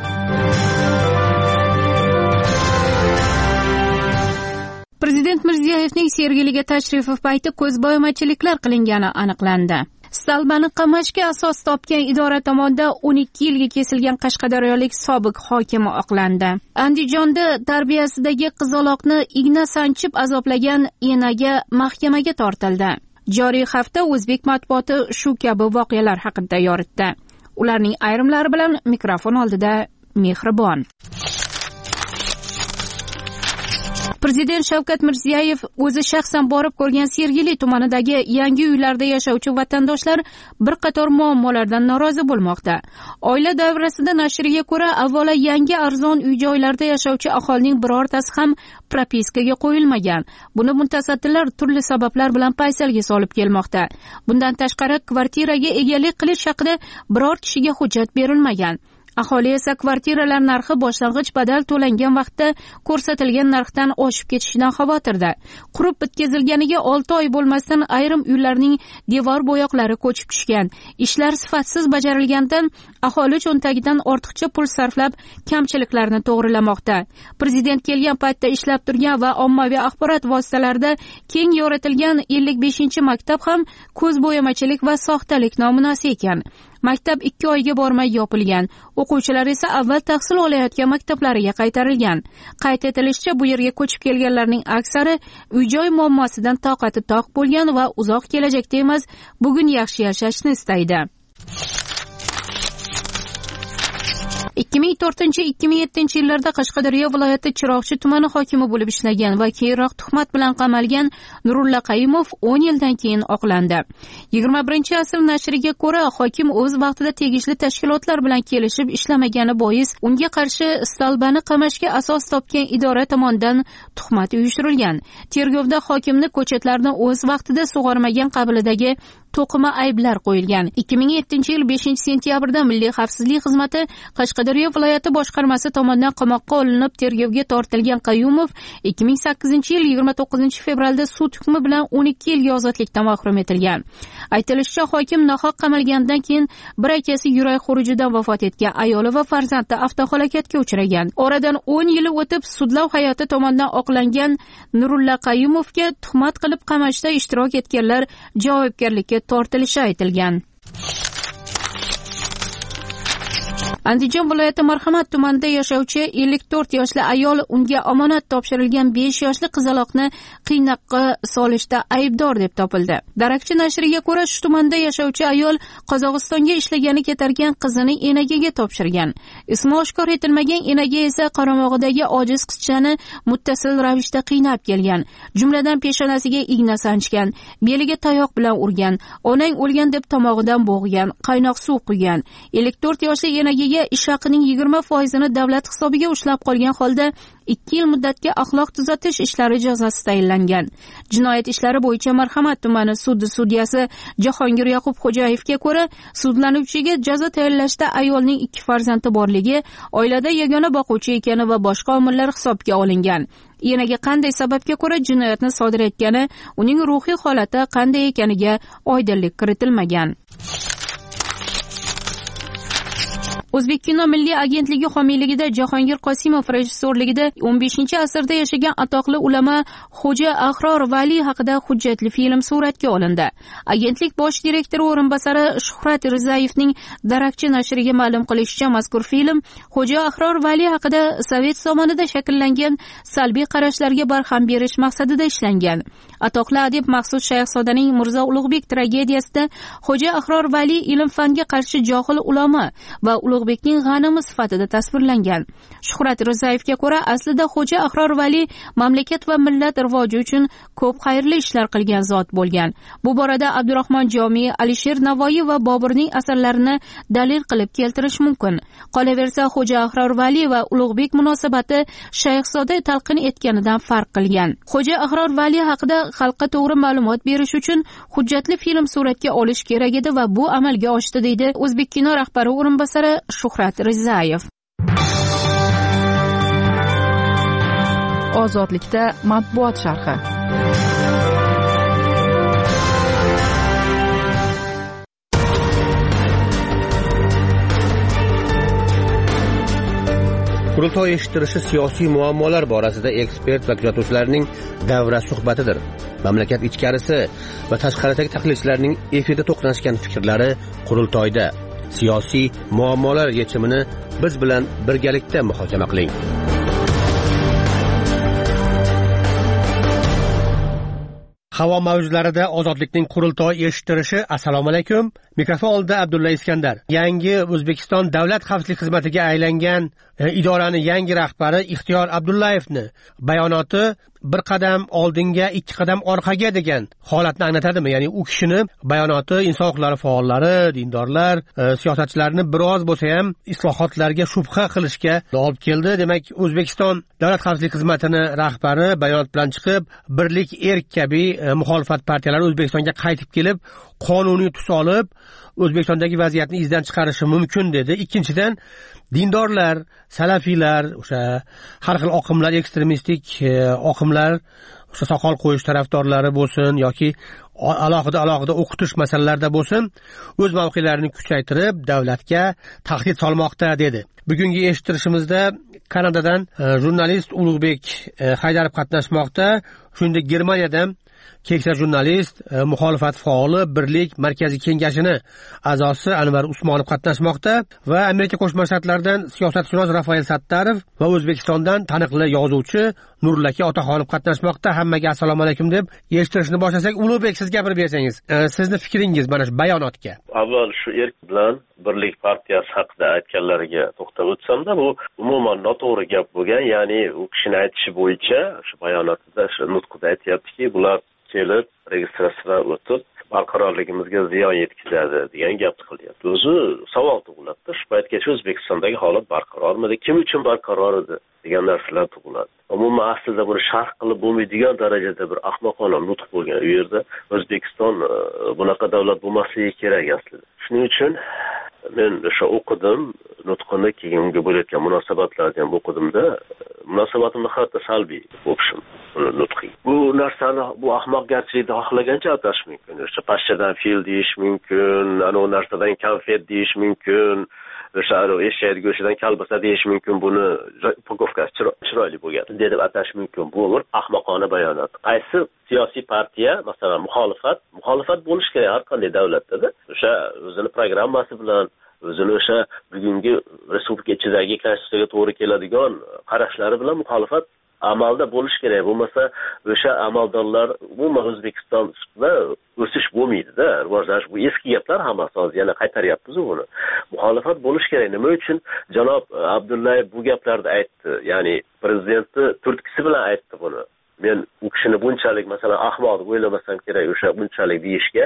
Prezident Mirziyoyevning Sergeliga tashrifi payti ko'zbo'yamachiliklar qilingani aniqlandi. Stalbani qamashga asos topgan idora tomonidan o'n ikki yilga kesilgan qashqadaryolik sobiq hokimi oqlandi. Andijonda tarbiyasidagi qizaloqni igna sanchib azoblagan enaga mahkamaga tortildi. Joriy hafta o'zbek matbuoti shu kabi voqealar haqida yoritdi. Ularning ayrimlari bilan mikrofon oldida Mehribon. Prezident Shavkat Mirziyoyev o'zi shaxsan borib ko'rgan Sergeli tumanidagi yangi uylarda yashovchi vatandoshlar bir qator muammolardan norozi bo'lmoqda. Oila davrasida nashriga ko'ra, avvalo yangi arzon uy-joylarda yashovchi aholining birortasi ham propiskaga qo'yilmagan. Buni mutasaddilar turli sabablar bilan paysalga solib kelmoqda. Bundan tashqari, kvartiraga egalik qilish haqida biror kishiga hujjat berilmagan. Aholi esa kvartiralar narxi boshlang'ich badal to'langan vaqtda ko'rsatilgan narxdan oshib ketishidan xavotirda. Qurib bitkazilganiga olti oy bo'lmasdan ayrim uylarning devor bo'yoqlari ko'chib tushgan. Ishlar sifatsiz bajarilgandan aholi cho'ntagidan ortiqcha pul sarflab kamchiliklarni to'g'rilamoqda. Prezident kelgan paytda ishlab turgan va ommaviy axborot vositalarida keng yoritilgan ellik beshinchi maktab ham ko'zbo'yamachilik va soxtalik nomunasi ekan. Maktab ikki oyga bormay yopilgan. O'quvchilar esa avval tahsil olayotgan maktablariga qaytarilgan. Qayd etilishicha, bu yerga ko'chib kelganlarning aksari uy-joy muammosidan toqati toq bo'lgan va uzoq kelajakda emas, bugun yaxshi yashashni istaydi. ikki ming to'rtinchi ikki ming yettinchi yillarda Qashqadaryo viloyati Chiroqchi tumani hokimi bo'lib ishlagan va keyinroq tuhmat bilan qamalgan Nurulla Qayumov o'n yildan keyin oqlandi. yigirma birinchi asr nashriga ko'ra, hokim o'z vaqtida tegishli tashkilotlar bilan kelishib ishlamagani bois unga qarshi Stalbani qamashga asos topgan idora tomonidan tuhmat uyushtirilgan. Tergovda hokimni ko'chatlarni o'z vaqtida sug'ormagan qabilidagi to'qima ayblar qo'yilgan. ikki ming yettinchi yil beshinchi sentyabrda Milliy xavfsizlik xizmati Qashqadaryo viloyati boshqarmasi tomonidan qamoqqa olinib tergovga tortilgan Qayumov ikki ming sakkizinchi yil yigirma to'qqizinchi fevralda sud hukmi bilan o'n ikki yilga ozodlikdan mahrum etilgan. Aytilishicha, hokim nohaq qamalgandan keyin bir akasi yurak xurujidan vafot etgan, ayoli va farzandi avtohalokatga uchragan. Oradan o'n yil o'tib sudlov hay'ati tomonidan oqlangan Nurulla Qayumovga tuhmat qilib qamashda ishtirok etganlar javobgarlikka tortilishi aytilgan. Andijon viloyati Marhamat tumanida yashovchi ellik to'rt yoshli ayol unga omonat topshirilgan besh yoshli qizaloqni qiynoqqa solishda aybdor deb topildi. Darakchi nashriga ko'ra, shu tumanda yashovchi ayol Qozog'istonga ishlagani ketargan qizini enagiga topshirgan. Ismi oshkor etilmagan enaga esa qaramog'idagi ojiz qizchani muttasil ravishda qiynab kelgan. Jumladan peshonasiga igna sanchgan, beliga tayoq bilan urgan, onang o'lgan deb tomog'idan bo'g'gan, qaynoq suv quygan. ellik to'rt yoshli enagiga ish haqining yigirma foizini davlat hisobiga ushlab qolgan holda ikki yil muddatga axloq tuzatish ishlari jazosi tayinlangan. Jinoyat ishlari bo'yicha Marhamat tumani sudi sudyasi Jahongir Yoqubxo'jayevga ko'ra, sudlanuvchiga jazo tayinlashda ayolning ikki farzandi borligi, oilada yagona boquvchi ekani va boshqa omillar hisobga olingan. Enaga qanday sababga ko'ra jinoyatni sodir etgani, uning ruhiy holati qanday ekaniga oydinlik kiritilmagan. O'zbekkino milliy agentligi homiyligida Jahongir Qosimov rejissyorligida o'n beshinchi asrda yashagan atoqli ulamo Xo'ja Ahror Valiy haqida hujjatli film suratga olindi. Agentlik bosh direktori o'rinbosari Shuhrat Rizayevning Darakchi nashriga ma'lum qilishicha, mazkur film Xo'ja Ahror Valiy haqida sovet zamonida shakllangan salbiy qarashlarga barham berish maqsadida ishlangan. Atoqli adib Maqsud Shayxzodaning Mirzo Ulug'bek tragediyasida Xo'ja Ahror Valiy ilm-fanga qarshi johil ulamo va Ulug'bekning g'animi sifatida tasvirlangan. Shuhrat Rizayevga ko'ra, aslida Xo'ja Ahror Valiy mamlakat va millat rivoji uchun ko'p xayrli ishlar qilgan zot bo'lgan. Bu borada Abdurahmon Jomiy, Alisher Navoiy va Boburning asarlarini dalil qilib keltirish mumkin. Qolaversa, Xo'ja Ahror Valiy va Ulug'bek munosabati Shayxzoda talqin etganidan farq qilgan. Xo'ja Ahror Valiy haqida xalqqa to'g'ri ma'lumot berish uchun hujjatli film suratga olish kerak edi va bu amalga oshdi, deydi O'zbekkino rahbari o'rinbosari Shuhrat Rizayev. Ozodlikda matbuot sharhi. Qurultoy eshittirishi siyosiy muammolar borasida ekspert va kuzatuvchilarning davra suhbatidir. Mamlakat ichkarisi va tashqaridagi tahlilchilarning efirda to'qnashgan fikrlari qurultoyda. Siyosiy muammolar yechimini biz bilan birgalikda muhokama qiling. Havo mavjlarida ozodlikning qurultoy eshittirishi. Assalomu alaykum. Mikrofon oldida Abdulla Iskandar. Yangi O'zbekiston davlat xavfsizlik xizmatiga aylangan e, idorani yangi rahbari Ixtiyor Abdullayevni bayonoti bir qadam oldinga ikki qadam orqaga degan holatni anglatadimi? Ya'ni u kishini bayonoti inson huquqlari faollari, dindorlar, e, siyosatchilarni biroz bo'lsa ham islohotlarga shubha qilishga olib keldi. Demak, O'zbekiston davlat xavfsizlik xizmatini rahbari bayonot bilan chiqib, Birlik erk kabi e, muxolifat partiyalari O'zbekistonga qaytib kelib, qonuniy tus olib, O'zbekistondagi vaziyatni izdan chiqarishi mumkin dedi. Ikkinchidan, dindorlar, salafiylar, o'sha har xil oqimlar, ekstremistik e, oqimlar, o'sha soqol qo'yish tarafdorlari bo'lsin yoki alohida alohida o'qitish masalalarida bo'lsin, o'z mavqelarini kuchaytirib, davlatga tahdid solmoqda dedi. Bugungi eshittirishimizda Kanadadan e, jurnalist Ulug'bek e, Haydarov qatnashmoqda. Shuningdek, Germaniyadan keksa jurnalist, e, muxolifat faoli, Birlik markaziy kengashining a'zosi Anvar Usmonov qatnashmoqda va Amerika Qo'shma Shtatlaridan siyosatshunos Rafael Sattarov va O'zbekistondan taniqli yozuvchi Nurlaka Otaxonov qatnashmoqda. Hammaga assalomu alaykum deb eshittirishni boshlasak, Ulug'bek, siz gapirib bersangiz, e, sizni fikringiz mana shu bayonotga. Avval shu erk bilan Birlik partiyasi haqida aytganlariga to'xtab o'tsam-da, bu umuman noto'g'ri gap bo'lgan. Ya'ni u kishining aytishi bo'yicha shu bayonotida, shu nutqida aytayaptiki, bular kelib registratsiyadan o'tib barqarorligimizga ziyon yetkazadi degan gapni qilyapti. O'zi savol tug'iladi. Shu paytgacha O'zbekistondagi holat barqarormidi? Kim uchun barqaror edi degan narsalar tug'iladi. Umuman aslida buni sharh qilib bo'lmaydigan darajada bir ahmoqona nutq bo'lgan. U yerda O'zbekiston bunaqa davlat bo'lmasligi kerak aslida. Shuning uchun men o'sha o'qidim nutqini, keyin unga bo'layotgan munosabatlarni ham o'qidimda, munosabatimni hatto salbiy o'qishim nutqi. Bu narsani, bu ahmoqgarchilikni xohlagancha atash mumkin. O'sha pashchadan fil deyish mumkin, ana u narsadan konfet deyish mumkin, o'sha eshak go'shtidan kalbasa deyish mumkin. Buni upakovkasi chiroyli bo'lgan deb atash mumkin. Bu bir ahmoqona bayonot. Qaysi siyosiy partiya, masalan, muxolifat, muxolifat bo'lish kerak har qanday davlatda. O'sha o'zini programmasi bilan, o'zini o'sha bugungi respublika ichidagi konstitutsiyaga to'g'ri keladigan qarashlari bilan muxolifat amalda bo'lish kerak. Bo'lmasa o'sha amaldorlar umuman O'zbekistonda o'sish bo'lmaydi-da, rivojlanish. Bu eski gaplar hammasi, hozir yana qaytaryapmiz buni. Muxolifat bo'lish kerak. Nima uchun janob Abdullayev bu gaplarni aytdi? Ya'ni prezidentni turtkisi bilan aytdi buni. Men u kishini bunchalik, masalan, ahmoq deb o'ylamasam kerak o'sha bunchalik deyishga.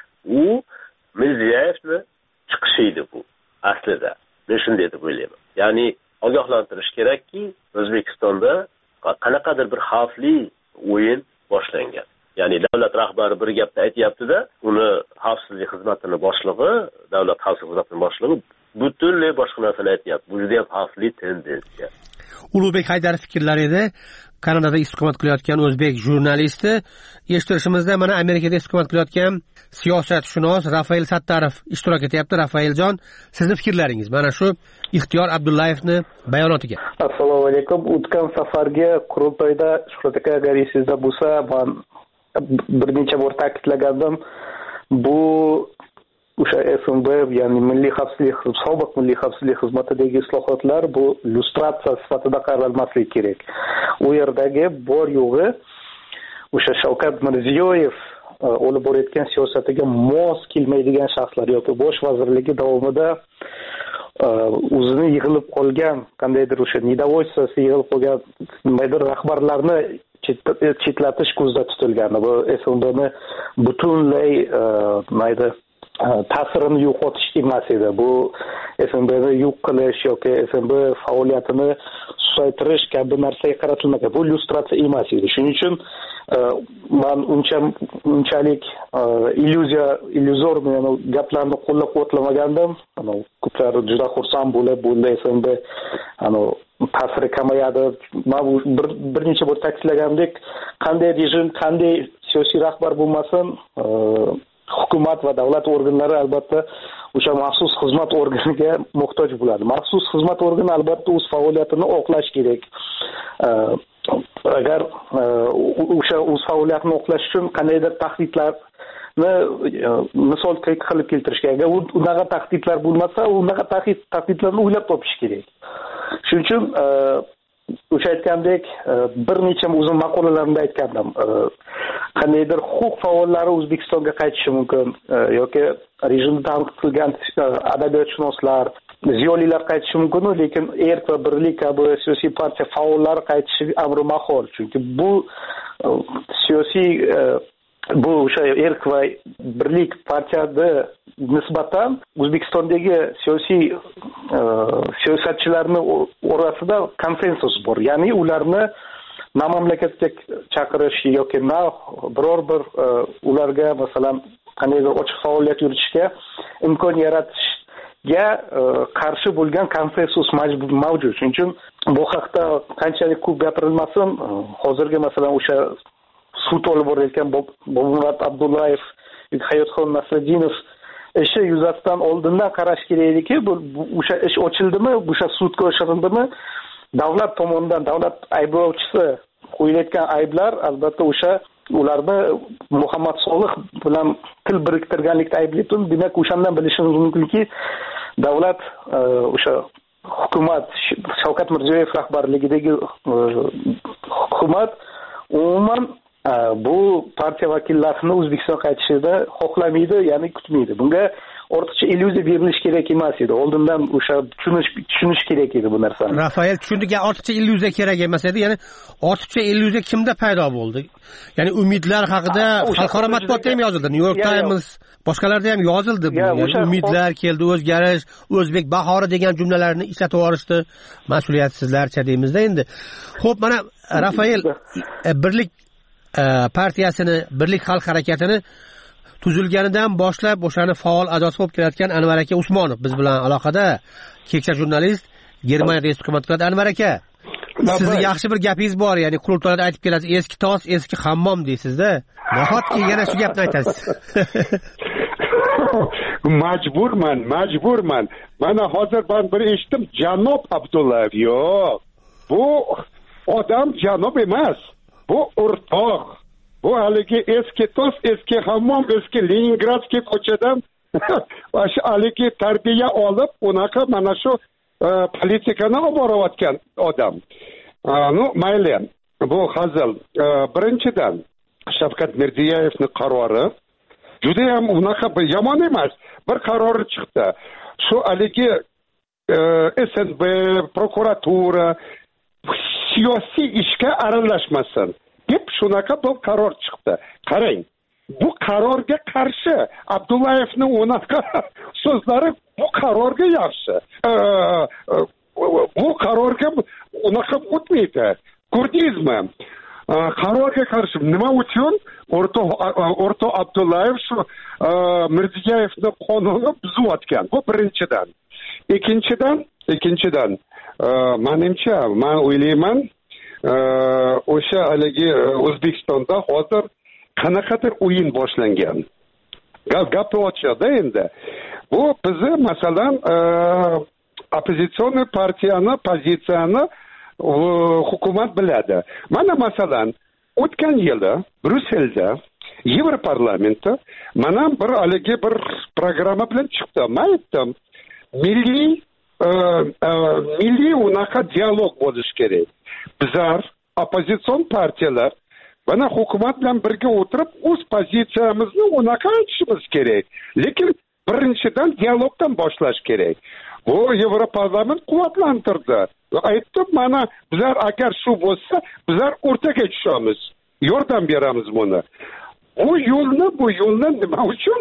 U Mirziyoyevni chiqishi edi bu aslida. Men shunday deb o'ylayman. Ya'ni ogohlantirish kerakki, O'zbekistonda qanaqadir bir xavfli o'yin boshlangan. Ya'ni davlat rahbari bir gapni aytayapti-da, uni xavfsizlik xizmatining boshlig'i, davlat xavfsizlik xizmatining boshlig'i butunlay boshqa narsani aytayapti. Bu juda ham xavfli tendensiya. Ulug'bek Haydarov fikrlari edi. Kanadada istiqomat qilayotgan o'zbek jurnalisti, eshittirishimizda mana Amerikada istiqomat qilayotgan siyosatshunos Rafael Sattarov ishtirok etyapti. Rafaeljon, sizni fikrlaringiz mana shu Ixtiyor Abdullayevni bayonotiga. Assalomu alaykum. O'tgan safarga qurultoyda Shuhrat aka agar esingizda bo'lsa, men bir necha bor ta'kidlagandim. Bu o'sha S M B, ya'ni Milliy xavfsizlik, sobiq Milliy xavfsizlik xizmatidagi islohotlar bu lyustratsiya sifatida qaralmasligi kerak. U yerdagi bor yo'g'i o'sha Shavkat Mirziyoyev olib borayotgan siyosatiga mos kelmaydigan shaxslar yoki bosh vazirligi davomida o'zini yig'ilib qolgan qandaydir o'sha недовольствоsi yig'ilib qolgan nimadir rahbarlarni chetlatish ko'zda tutilgan. Bu S M Bni butunlay mayda ta'sirini yo'qotish emas edi. Bu S M Bni yo'q qilish yoki S M B faoliyatini susaytirish kabi narsaga qaratilmagan. Bu lyustratsiya emas edi. Shuning uchun men uncha unchalik illyuziya illyuzorni gaplarni qo'llab-quvvatlamagandim. Ana ko'plar juda xursand bo'lib, bunda S M B ana ta'siri kamayadi. Men bir bir necha bor ta'kidlagandek, qanday rejim, qanday siyosiy rahbar bo'lmasin, hukumat va davlat organlari albatta o'sha maxsus xizmat organiga muhtoj bo'ladi. Maxsus xizmat organi albatta o'z faoliyatini oqlash kerak. Agar o'sha o'z faoliyatini oqlash uchun qandaydir tahdidlarni misol qilib keltirish kerak. Agar unaqa tahdidlar bo'lmasa, unaqa tahdidlarni o'ylab topish kerak. Shuning uchun o'sha aytgandek bir necha o'zim maqolalarimda aytgandim. Qandaydir huquq faollari O'zbekistonga qaytishi mumkin yoki rejimni tanqid qilgan adabiyotshunoslar, ziyolilar qaytishi mumkin, lekin Erk va Birlik kabi siyosiy partiya faollari qaytishi amri mahol. Chunki bu siyosiy bu o'sha Erk va Birlik partiyada nisbatan O'zbekistondagi siyosiy siyosatchilarning orasida konsensus bor. Ya'ni ularni na mamlakatga chaqirish yoki na biror bir ularga masalan qandaydir ochiq faoliyat yuritishga imkon yaratishga qarshi bo'lgan konsensus mavjud. Shuning uchun bu haqda qanchalik ko'p gapirilmasin, hozirgi masalan o'sha sud olib borayotgan Bobomurod Abdullayev, Hayotxon Nasriddinov ishi yuzasidan oldindan qarash kerak ediki, bu o'sha ish ochildimi, o'sha sudga o'shirildimi, davlat tomonidan davlat ayblovchisi qo'yilayotgan ayblar albatta o'sha ularni Muhammad Solih bilan til biriktirganlikda ayblaydi. Demak, o'shandan bilishimiz mumkinki, davlat o'sha hukumat Shavkat Mirziyoyev rahbarligidagi hukumat umuman bu partiya vakillarini O'zbekiston qaytishida xohlamaydi, ya'ni kutmaydi. Bunga ortiqcha illyuziya berilish kerak emas edi. Oldindan o'sha tushunish tushunish kerak edi bu narsani. Rafael tushundik, ortiqcha illyuziya kerak emas edi. Ya'ni ortiqcha illyuziya kimda paydo bo'ldi? Ya'ni umidlar haqida xalqaro matbuotda ham yozildi. New York Times, boshqalarda ham yozildi bu. Ya'ni umidlar keldi, o'zgarish, o'zbek bahori degan jumlalarni ishlatib yuborishdi. Mas'uliyatsizlarcha deymizda endi. Xo'p, mana Rafael birlik partiyasini, Birlik xalq harakatini tuzilganidan boshlab o'shani faol a'zosi bo'lib kelayotgan Anvar aka Usmonov biz bilan aloqada. Keksa jurnalist, Germaniyada istiqomat qiladi. Anvar aka, sizni yaxshi bir gapingiz bor, ya'ni qurultoyda aytib kelasiz, eski tos, eski hammom deysizda. Nahotki yana shu gapni aytasiz? Majburman, majburman. Mana hozir men bir eshitdim, janob Abdullayev. Yo'q. Bu odam janob emas. Bu o'rtoq. Bu haligi eski tos, eski hammom, eski Leningradskiy ko'chadan shu haligi tarbiya olib, unaqa mana shu politikani olib borayotgan odam. Ну, mayli. Bu hazil. Birinchidan Shavkat Mirziyoyevning qarori juda ham unaqa yomon emas. Bir qarori chiqdi. Shu haligi S N B, prokuratura siyosiy ishga aralashmasin deb shunaqa bir qaror chiqdi. Qarang, bu qarorga qarshi Abdullayevning unaqa so'zlari bu qarorga yaxshi. Bu qarorga unaqa o'tmaydi. Ko'rdingizmi? Qarorga qarshi nima uchun o'rtoq o'rtoq Abdullayev shu Mirziyoyevning qonunini buzayotgan? Bu birinchidan. Ikkinchidan, ikkinchidan menimcha, men o'ylayman, o'sha haligi O'zbekistonda hozir qanaqadir o'yin boshlangan. Gapi ochiqda endi. Bu bizni masalan oppositsioniy partiyani pozitsiyani hukumat biladi. Mana masalan o'tgan yili Bryusselda Yevroparlamentda mana bir haligi bir programma bilan chiqdi. Men aytdim, milliy milliy unaqa dialog bo'lishi kerak. Bizlar oppozitsion partiyalar mana hukumat bilan birga o'tirib o'z pozitsiyamizni unaqa aytishimiz kerak. Lekin birinchidan dialogdan boshlash kerak. Bu Yevroparlament quvvatlantirdi. Aytdim, mana bizlar agar shu bo'lsa, bizlar o'rtaga tushamiz. Yordam beramiz buni. Bu yo'lni, bu yo'lni nima uchun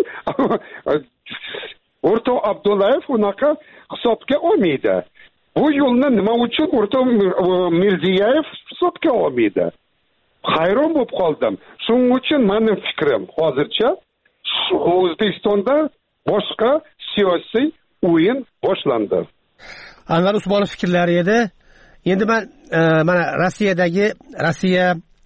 O'rtoq Abdullayev unaqa hisobga olmaydi? Bu yo'lni nima uchun O'rtoq Mirziyoyev hisobga olmaydi? Hayron bo'lib qoldim. Shuning uchun mening fikrim hozircha O'zbekistonda boshqa siyosiy o'yin boshlandi. Anvar Usmonov fikrlari edi. Endi men mana Rossiyadagi Rossiya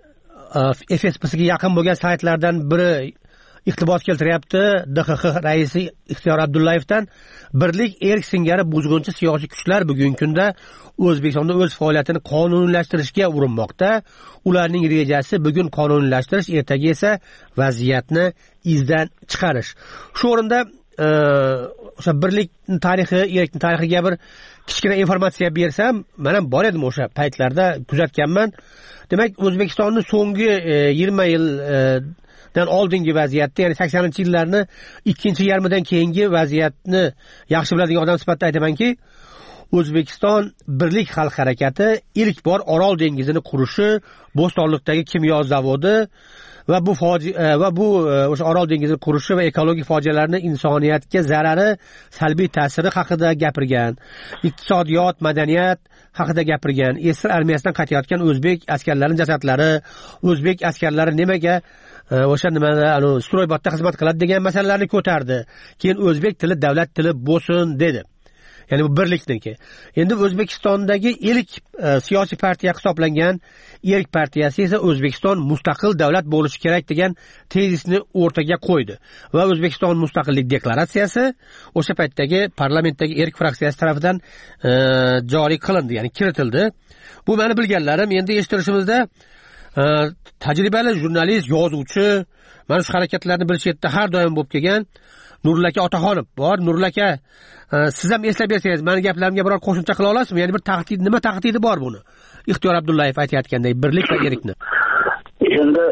F S B'ga yaqin bo'lgan saytlardan biri iqtibos keltiryapti. D X X raisi Ixtiyor Abdullayevdan birlik erk singari buzg'unchi siyosiy kuchlar bugungi kunda O'zbekistonda o'z faoliyatini qonuniylashtirishga urinmoqda. Ularning rejasi bugun qonuniylashtirish, ertaga esa vaziyatni izdan chiqarish. Shu o'rinda o'sha birlik tarixi, erkning tarixiga bir kichkina informatsiya bersam, men ham bor edim o'sha paytlarda, kuzatganman. Demak, O'zbekistonning so'nggi yigirma yil dan oldingi vaziyatda, ya'ni saksoninchi yillarni ikkinchi yarmidan keyingi vaziyatni yaxshi biladigan odam sifatida aytamanki, O'zbekiston Birlik xalq harakati ilk bor Orol dengizini qurishi, Bo'stonliqdagi kimyo zavodi va bu fojia va bu o'sha Orol dengizini qurishi va ekologik fojialarning insoniyatga zarari, salbiy ta'siri haqida gapirgan. Iqtisodiyot, madaniyat haqida gapirgan. Esir armiyasidan qaytayotgan o'zbek askarlarining jasadlari, o'zbek askarlari nimaga o'sha nimada anu stroybotda xizmat qiladi degan masalalarni ko'tardi. Keyin o'zbek tili davlat tili bo'lsin dedi. Ya'ni bu birlikniki. Endi O'zbekistondagi ilk e, siyosiy partiya hisoblangan Erk partiyasi esa O'zbekiston mustaqil davlat bo'lishi kerak degan tezisni o'rtaga qo'ydi va O'zbekiston mustaqillik deklaratsiyasi o'sha paytdagi parlamentdagi Erk fraksiyasi tomonidan e, joriy qilindi, ya'ni kiritildi. Bu meni bilganlarim. Endi eshittirishimizda e, tajribali jurnalist, yozuvchi, mana shu harakatlarni bilish yerda har doim bo'lib kelgan Nurlaka Otaxonov bor. Nurlaka, siz ham eslab bersangiz, meni gaplarimga biror qo'shimcha qila olasizmi? Ya'ni bir tahdid, nima tahdidi bor buni? Ixtiyor Abdullayev aytayotganday birlik va erkni. Endi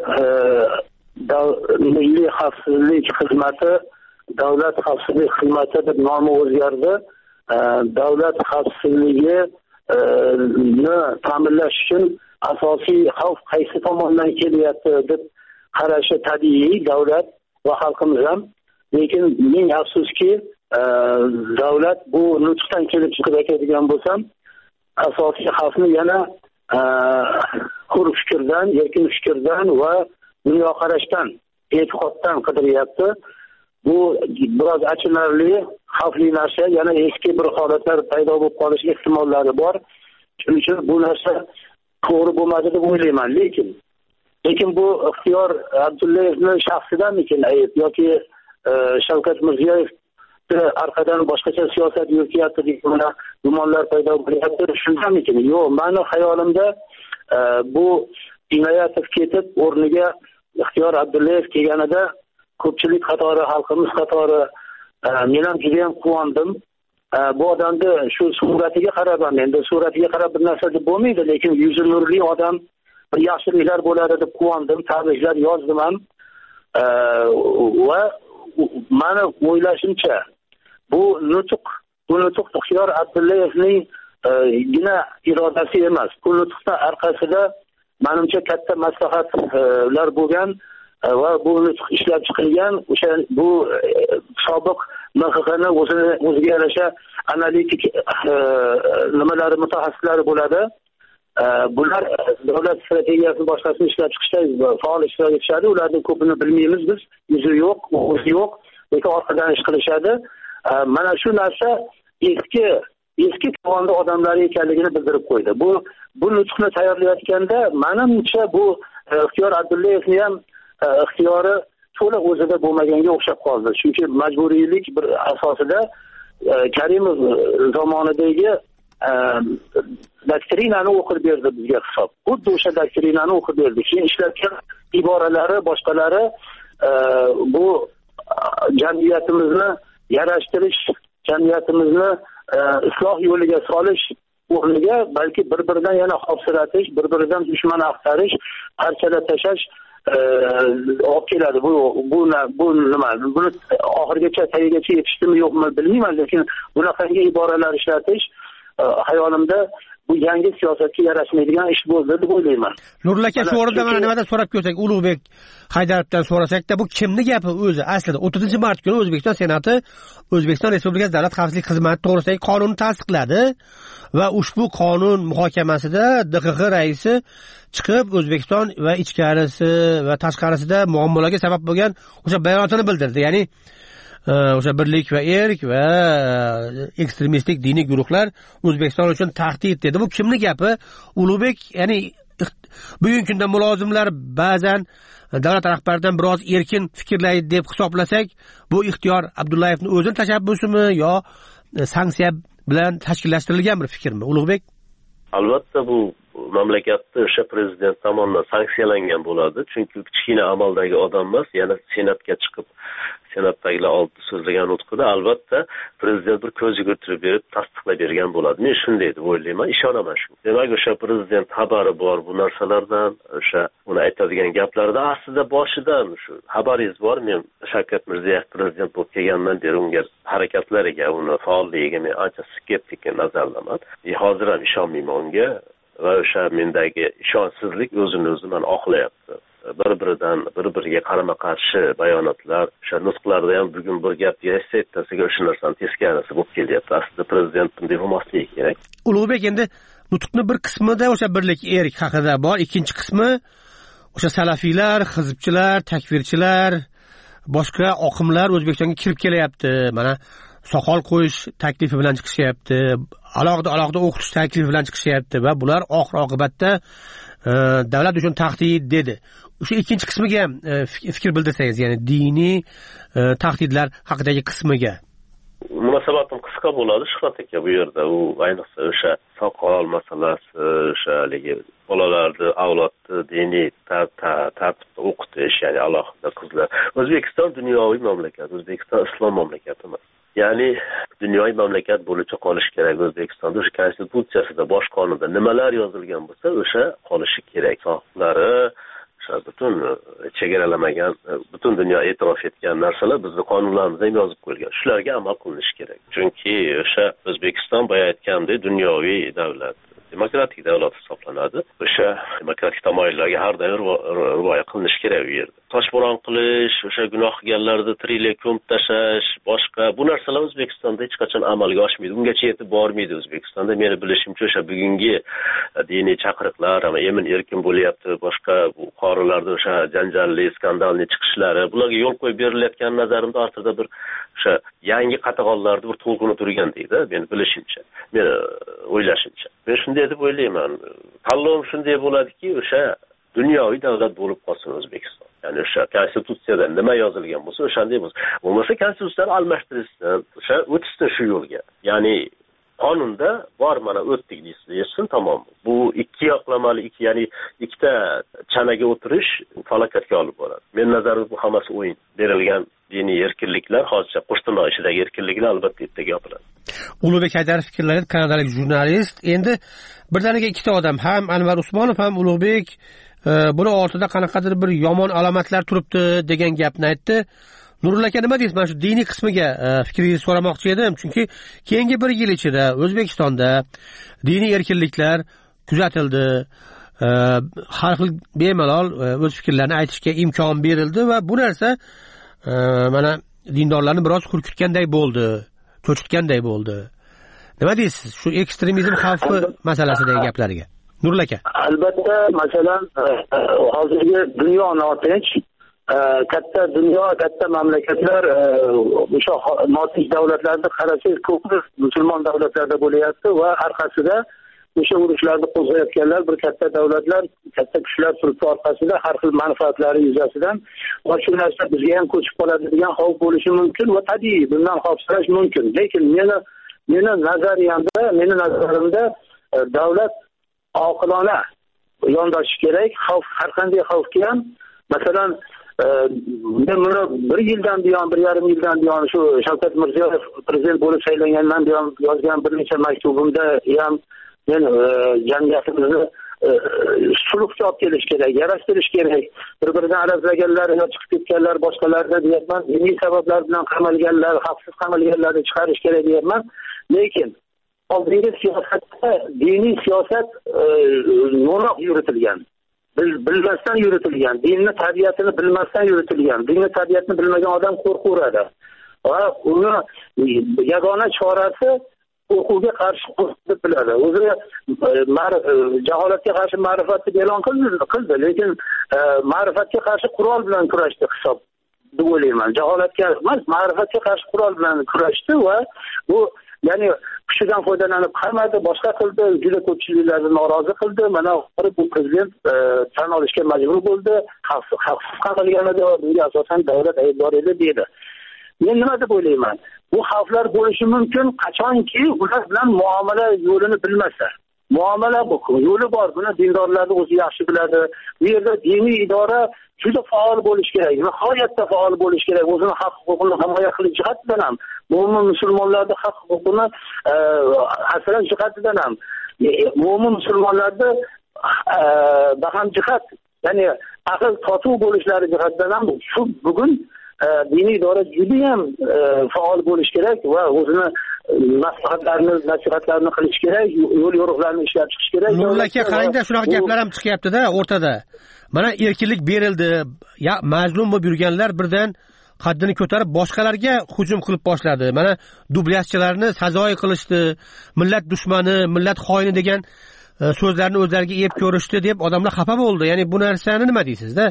milliy xavfsizlik xizmati, davlat xavfsizlik xizmati deb nomi o'zgardi. Davlat xavfsizligini ta'minlash uchun asosiy xavf qaysi tomondan kelyapti deb qarashi tabiiy davlat va xalqimiz ham. Lekin ming afsuski, davlat bu nutqdan kelib chiqib aytadigan bo'lsam, asosiy xavfni yana hur fikrdan, erkin fikrdan va dunyoqarashdan, e'tiqoddan qidiryapti. Bu biroz achinarli, xavfli narsa, yana eski bir holatlar paydo bo'lib qolish ehtimollari bor. Shuning uchun bu narsa to'g'ri bo'lmadi deb o'ylayman. Lekin lekin bu Ixtiyor Abdullayevning shaxsidanmikin ayb yoki Shavkat Mirziyoyev orqadan boshqacha siyosat yurityapti degan gumonlar paydo bo'lyapti. Shundamikin? Yo'q, meni xayolimda bu Inoyatov ketib, o'rniga Ixtiyor Abdullayev kelganida ko'pchilik qatori, xalqimiz qatori men ham juda ham quvondim. Bu odamni shu suratiga qarab, endi suratiga qarab bir narsa deb bo'lmaydi, lekin yuzi nurli odam, bir yaxshiliklar bo'ladi deb quvondim, tabriklar yozdim ham. Va meni o'ylashimcha bu nutq, bu nutq Ixtiyor Abdullayevning gina irodasi emas. Bu nutqning orqasida menimcha katta maslahatlar bo'lgan va bu nutq ishlab chiqilgan. O'sha bu sobiq M X Qni o'zini o'ziga yarasha analitik nimalari mutaxassislari bo'ladi. Bular davlat strategiyasini boshqasini ishlab chiqishda faol ishtirok etishadi. Ularning ko'pini bilmaymiz biz. Yuzi yo'q, o'zi yo'q, lekin orqadan ish qilishadi. Mana shu narsa eski eski tovonda odamlar ekanligini bildirib qo'ydi. Bu bu nutqni tayyorlayotganda menimcha bu ixtiyor Abdullayevni ham ixtiyori to'liq o'zida bo'lmaganga o'xshab qoldi. Chunki majburiylik bir asosida Karimov zamonidagi doktrinani o'qib berdi bizga hisob. Xuddi o'sha doktrinani o'qib berdi. Keyin ishlatgan iboralari, boshqalari bu jamiyatimizni yarashtirish, jamiyatimizni isloh yo'liga solish o'rniga balki bir-biridan yana xavfsiratish, bir-biridan dushman axtarish, parchalab tashlash olib keladi. Bu bu bu nima? Buni oxirigacha tagigacha yetishdimi yo'qmi bilmayman, lekin bunaqangi iboralar ishlatish hayolimda bu yangi siyosatga yarashmaydigan ish bo'ldi deb o'ylayman. Nurul aka, shu o'rinda mana nimadan so'rab ko'rsak, Ulug'bek Haydarovdan so'rasakda, bu kimning gapi o'zi? Aslida o'ttizinchi mart kuni O'zbekiston Senati O'zbekiston Respublikasi Davlat xavfsizlik xizmati to'g'risidagi qonunni tasdiqladi va ushbu qonun muhokamasida D X X raisi chiqib O'zbekiston va ichkarisi va tashqarisida muammolarga sabab bo'lgan o'sha bayonotini bildirdi. Ya'ni o'sha birlik va erk va ekstremistik diniy guruhlar O'zbekiston uchun tahdid dedi. Bu kimning gapi? Ulug'bek, ya'ni bugungi kunda mulozimlar ba'zan davlat rahbaridan biroz erkin fikrlaydi deb hisoblasak, bu ixtiyor Abdullayevning o'zining tashabbusimi yo sanksiya bilan tashkillashtirilgan bir fikrmi, Ulug'bek? Albatta bu mamlakatda o'sha prezident tomonidan sanksiyalangan bo'ladi, chunki kichkina amaldagi odam emas, yana senatga chiqib senatdagilar oldi so'zlagan nutqida albatta prezident bir ko'ziga o'tirib berib tasdiqlab bergan bo'ladi. Men shunday deb o'ylayman, ishonaman shu. Demak, o'sha prezident xabari bor bu narsalardan, o'sha uni aytadigan gaplarida aslida boshidan shu xabaringiz bor. Men Shavkat Mirziyoyev prezident bo'lib kelgandan beri unga harakatlariga, uni faolligiga men ancha skeptik nazardaman. Hozir ham ishonmayman unga va o'sha mendagi ishonchsizlik o'zini o'zi meni oqlayapti. Bir-biridan bir-biriga qarama-qarshi bayonotlar, o'sha nutqlarda ham bugun bir gap deyilsa, ertasiga o'sha narsani teskarisi bo'lib kelyapti. Aslida prezident bunday bo'lmasligi kerak. Ulug'bek, endi nutqni bir qismida o'sha birlik erk haqida bor, ikkinchi qismi o'sha salafiylar, hizbchilar, takfirchilar, boshqa oqimlar O'zbekistonga kirib kelyapti. Mana soqol qo'yish taklifi bilan chiqishyapti, alohida alohida o'qitish taklifi bilan chiqishyapti va bular oxir oqibatda davlat uchun tahdid dedi. O'sha ikkinchi qismiga fikr bildirsangiz, ya'ni diniy tahdidlar haqidagi qismiga. Munosabatim qisqa bo'ladi Shuhrat aka bu yerda. U ayniqsa o'sha soqol masalasi, o'sha haligi bolalarni, avlodni diniy tartibda o'qitish, ya'ni alohida qizlar. O'zbekiston dunyoviy mamlakat, O'zbekiston islom mamlakati emas. Ya'ni dunyoviy mamlakat bo'licha qolish kerak. O'zbekistonda o'sha konstitutsiyasida, bosh qonunda nimalar yozilgan bo'lsa, o'sha qolishi kerak. Soqlari butun chegaralamagan, butun dunyo e'tirof etgan narsalar bizning qonunlarimizda ham yozib qo'yilgan. Shularga amal qilinishi kerak. Chunki o'sha O'zbekiston boya aytgandek dunyoviy davlat, demokratik davlat hisoblanadi. O'sha demokratik tamoyillarga har doim rioya qilinishi kerak u yerda. Toshbo'ron qilish, o'sha gunoh qilganlarni tiriklik ko'mib tashlash, boshqa bu narsalar O'zbekistonda hech qachon amalga oshmaydi. Ungacha yetib bormaydi O'zbekistonda. Meni bilishimcha o'sha bugungi diniy chaqiriqlar, ama emin erkin bo'lyapti, boshqa bu qorilarda o'sha janjalli, skandalli chiqishlari, bularga yo'l qo'yib berilayotgan nazarimda ortida bir o'sha yangi qatag'onlarni bir to'lqini turgan deydi, meni bilishimcha, meni o'ylashimcha. Men shunday deb o'ylayman. Tanlovim shunday bo'ladiki, o'sha dunyoviy davlat bo'lib qolsin O'zbekiston. Ya'ni o'sha konstitutsiyada nima yozilgan bo'lsa, o'shanday bo'lsin. Bo'lmasa konstitutsiyani almashtirishsin, o'sha o'tishsin shu yo'lga. Ya'ni qonunda bor, mana o'tdik deysin, tamom. Bu ikki yoqlamali, ikki, ya'ni ikkita chanaga o'tirish falokatga olib boradi. Men nazarimda bu hammasi o'yin. Berilgan diniy erkinliklar, hozircha qo'shtirnoq ishidagi erkinliklar albatta ertaga yopiladi. Ulug'bek Haydarov fikrlaydi, kanadalik jurnalist. Endi birdaniga ikkita odam, ham Anvar Usmonov ham Ulug'bek buni ortida qanaqadir bir yomon alomatlar turibdi degan gapni aytdi. Nurul aka, nima deysiz? Mana shu diniy qismiga fikringizni so'ramoqchi edim, chunki keyingi bir yil ichida O'zbekistonda diniy erkinliklar kuzatildi. Har xil bemalol o'z fikrlarini aytishga imkon berildi va bu narsa mana dindorlarni biroz hurkitganday bo'ldi, cho'chitganday bo'ldi. Nima deysiz shu ekstremizm xavfi masalasidagi gaplariga? Nurul aka. Albatta, masalan, hozirgi dunyo notinch, katta dunyo, katta mamlakatlar o'sha notinch davlatlarni qarasangiz ko'pi musulmon davlatlarda bo'lyapti va orqasida o'sha urushlarni qo'zg'ayotganlar bir katta davlatlar, katta kuchlar turibdi orqasida har xil manfaatlari yuzasidan va shu narsa bizga ham ko'chib qoladi degan xavf bo'lishi mumkin va tabiiy bundan xavfsirash mumkin. Lekin meni meni nazariyamda, meni nazarimda davlat oqilona yondashishi kerak. Xavf har qanday xavfga ham, masalan, men buni bir yildan buyon, bir yarim yildan buyon shu Shavkat Mirziyoyev prezident bo'lib saylangandan buyon yozgan bir necha maktubimda ham men jamiyatimizni sulhga olib kelish kerak, yarashtirish kerak. Bir-biridan arazlaganlar yo chiqib ketganlar, boshqalarni deyapman, diniy sabablar bilan qamalganlar, haqsiz qamalganlarni chiqarish kerak deyapman. Lekin oldingi siyosatda diniy siyosat no'noq yuritilgan. Bilmasdan yuritilgan, dinni tabiatini bilmasdan yuritilgan. Dinni tabiatini bilmagan odam qo'rqaveradi. Va uni yagona chorasi o'quvga qarshi qo'rqib biladi. O'zi jaholatga qarshi ma'rifatni e'lon qildi, lekin ma'rifatga qarshi qurol bilan kurashdi hisob deb o'ylayman. Jaholatga emas, ma'rifatga qarshi qurol bilan kurashdi va bu ya'ni kuchidan foydalanib qamadi, boshqa qildi, juda ko'pchiliklarni norozi qildi. Mana bu prezident tan olishga majbur bo'ldi, haqsiz qamalganida bunga asosan davlat aybdor edi deydi. Men nima deb o'ylayman? Bu xavflar bo'lishi mumkin qachonki ular bilan muomala yo'lini bilmasa. Muomala bu yo'li bor, buni dindorlarning o'zi yaxshi biladi. Bu yerda diniy idora juda faol bo'lish kerak, nihoyatda faol bo'lish kerak. O'zini haq huquqini himoya qilish jihatidan ham, mo'min musulmonlarning haq huquqini asrash jihatidan ham, mo'min musulmonlarni bahamjihat, ya'ni aql totuv bo'lishlari jihatidan ham shu bugun diniy idora juda ham faol bo'lish kerak va o'zini maslahatlarni, nasihatlarni qilish kerak, yo'l yo'riqlarni ishlab chiqish kerak. Nurul aka, qarangda, shunaqa gaplar ham chiqyapti-da o'rtada. Mana erkinlik berildi, ya mazlum bo'lib yurganlar birdan qaddini ko'tarib boshqalarga hujum qilib boshladi. Mana dublyajchilarni sazoyi qilishdi, millat dushmani, millat xoini degan so'zlarni o'zlariga yeb ko'rishdi deb odamlar xafa bo'ldi. Ya'ni bu narsani nima deysiz-da?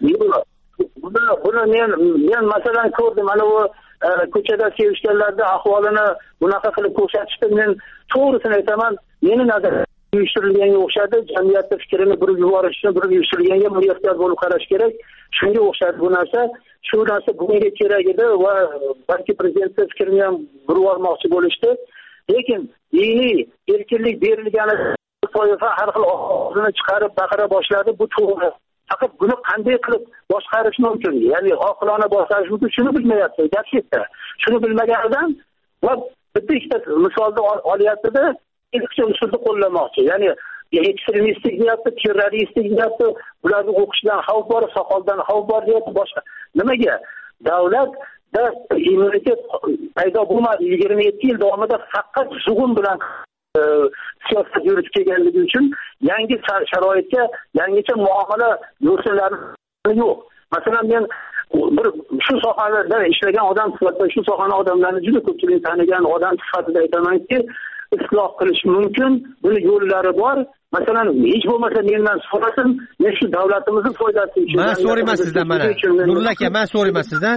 Buni buni men men masalan ko'rdim, mana bu ko'chada sevishganlarning ahvolini bunaqa qilib ko'rsatishdi. Men to'g'risini aytaman, meni nazarimda uyushtirilganga o'xshadi. Jamiyatning fikrini burib yuborishni, burib uyushtirilganga ehtiyot bo'lib qarash kerak. Shunga o'xshadi bu narsa. Shu narsa bunga kerak edi va balki prezidentning fikrini ham burib olmoqchi bo'lishdi. Lekin diniy erkinlik berilgani toifa har xil ovozini chiqarib baqira boshladi. Bu to'g'ri. Faqat buni qanday qilib boshqarish mumkin? Ya'ni oqilona boshqarish mumkin, shuni bilmayapti. Gapda. Shuni bilmaganidan va bitta ikkita misolni olyapti-da, ilkcha usulni qo'llamoqchi. Ya'ni ekstremistik deyapti, terroristik deyapti, ularni o'qishidan xavf bor, soqoldan xavf bor deyapti, boshqa. Nimaga? Davlatda immunitet paydo bo'lmadi. yigirma yetti yil davomida faqat zug'um bilan siyosat yuritib kelganligi uchun yangi sharoitga yangicha muomala yo'sinlari yo'q. Masalan, men bir shu sohada ishlagan odam sifatida shu sohani odamlarini juda ko'pchilik tanigan odam sifatida aytamanki, isloh qilish mumkin, buni yo'llari bor. Masalan, hech bo'lmasa mendan so'rasin, men shu davlatimizning foydasi uchun. Men so'rayman sizdan mana. Nurul aka, men so'rayman sizdan.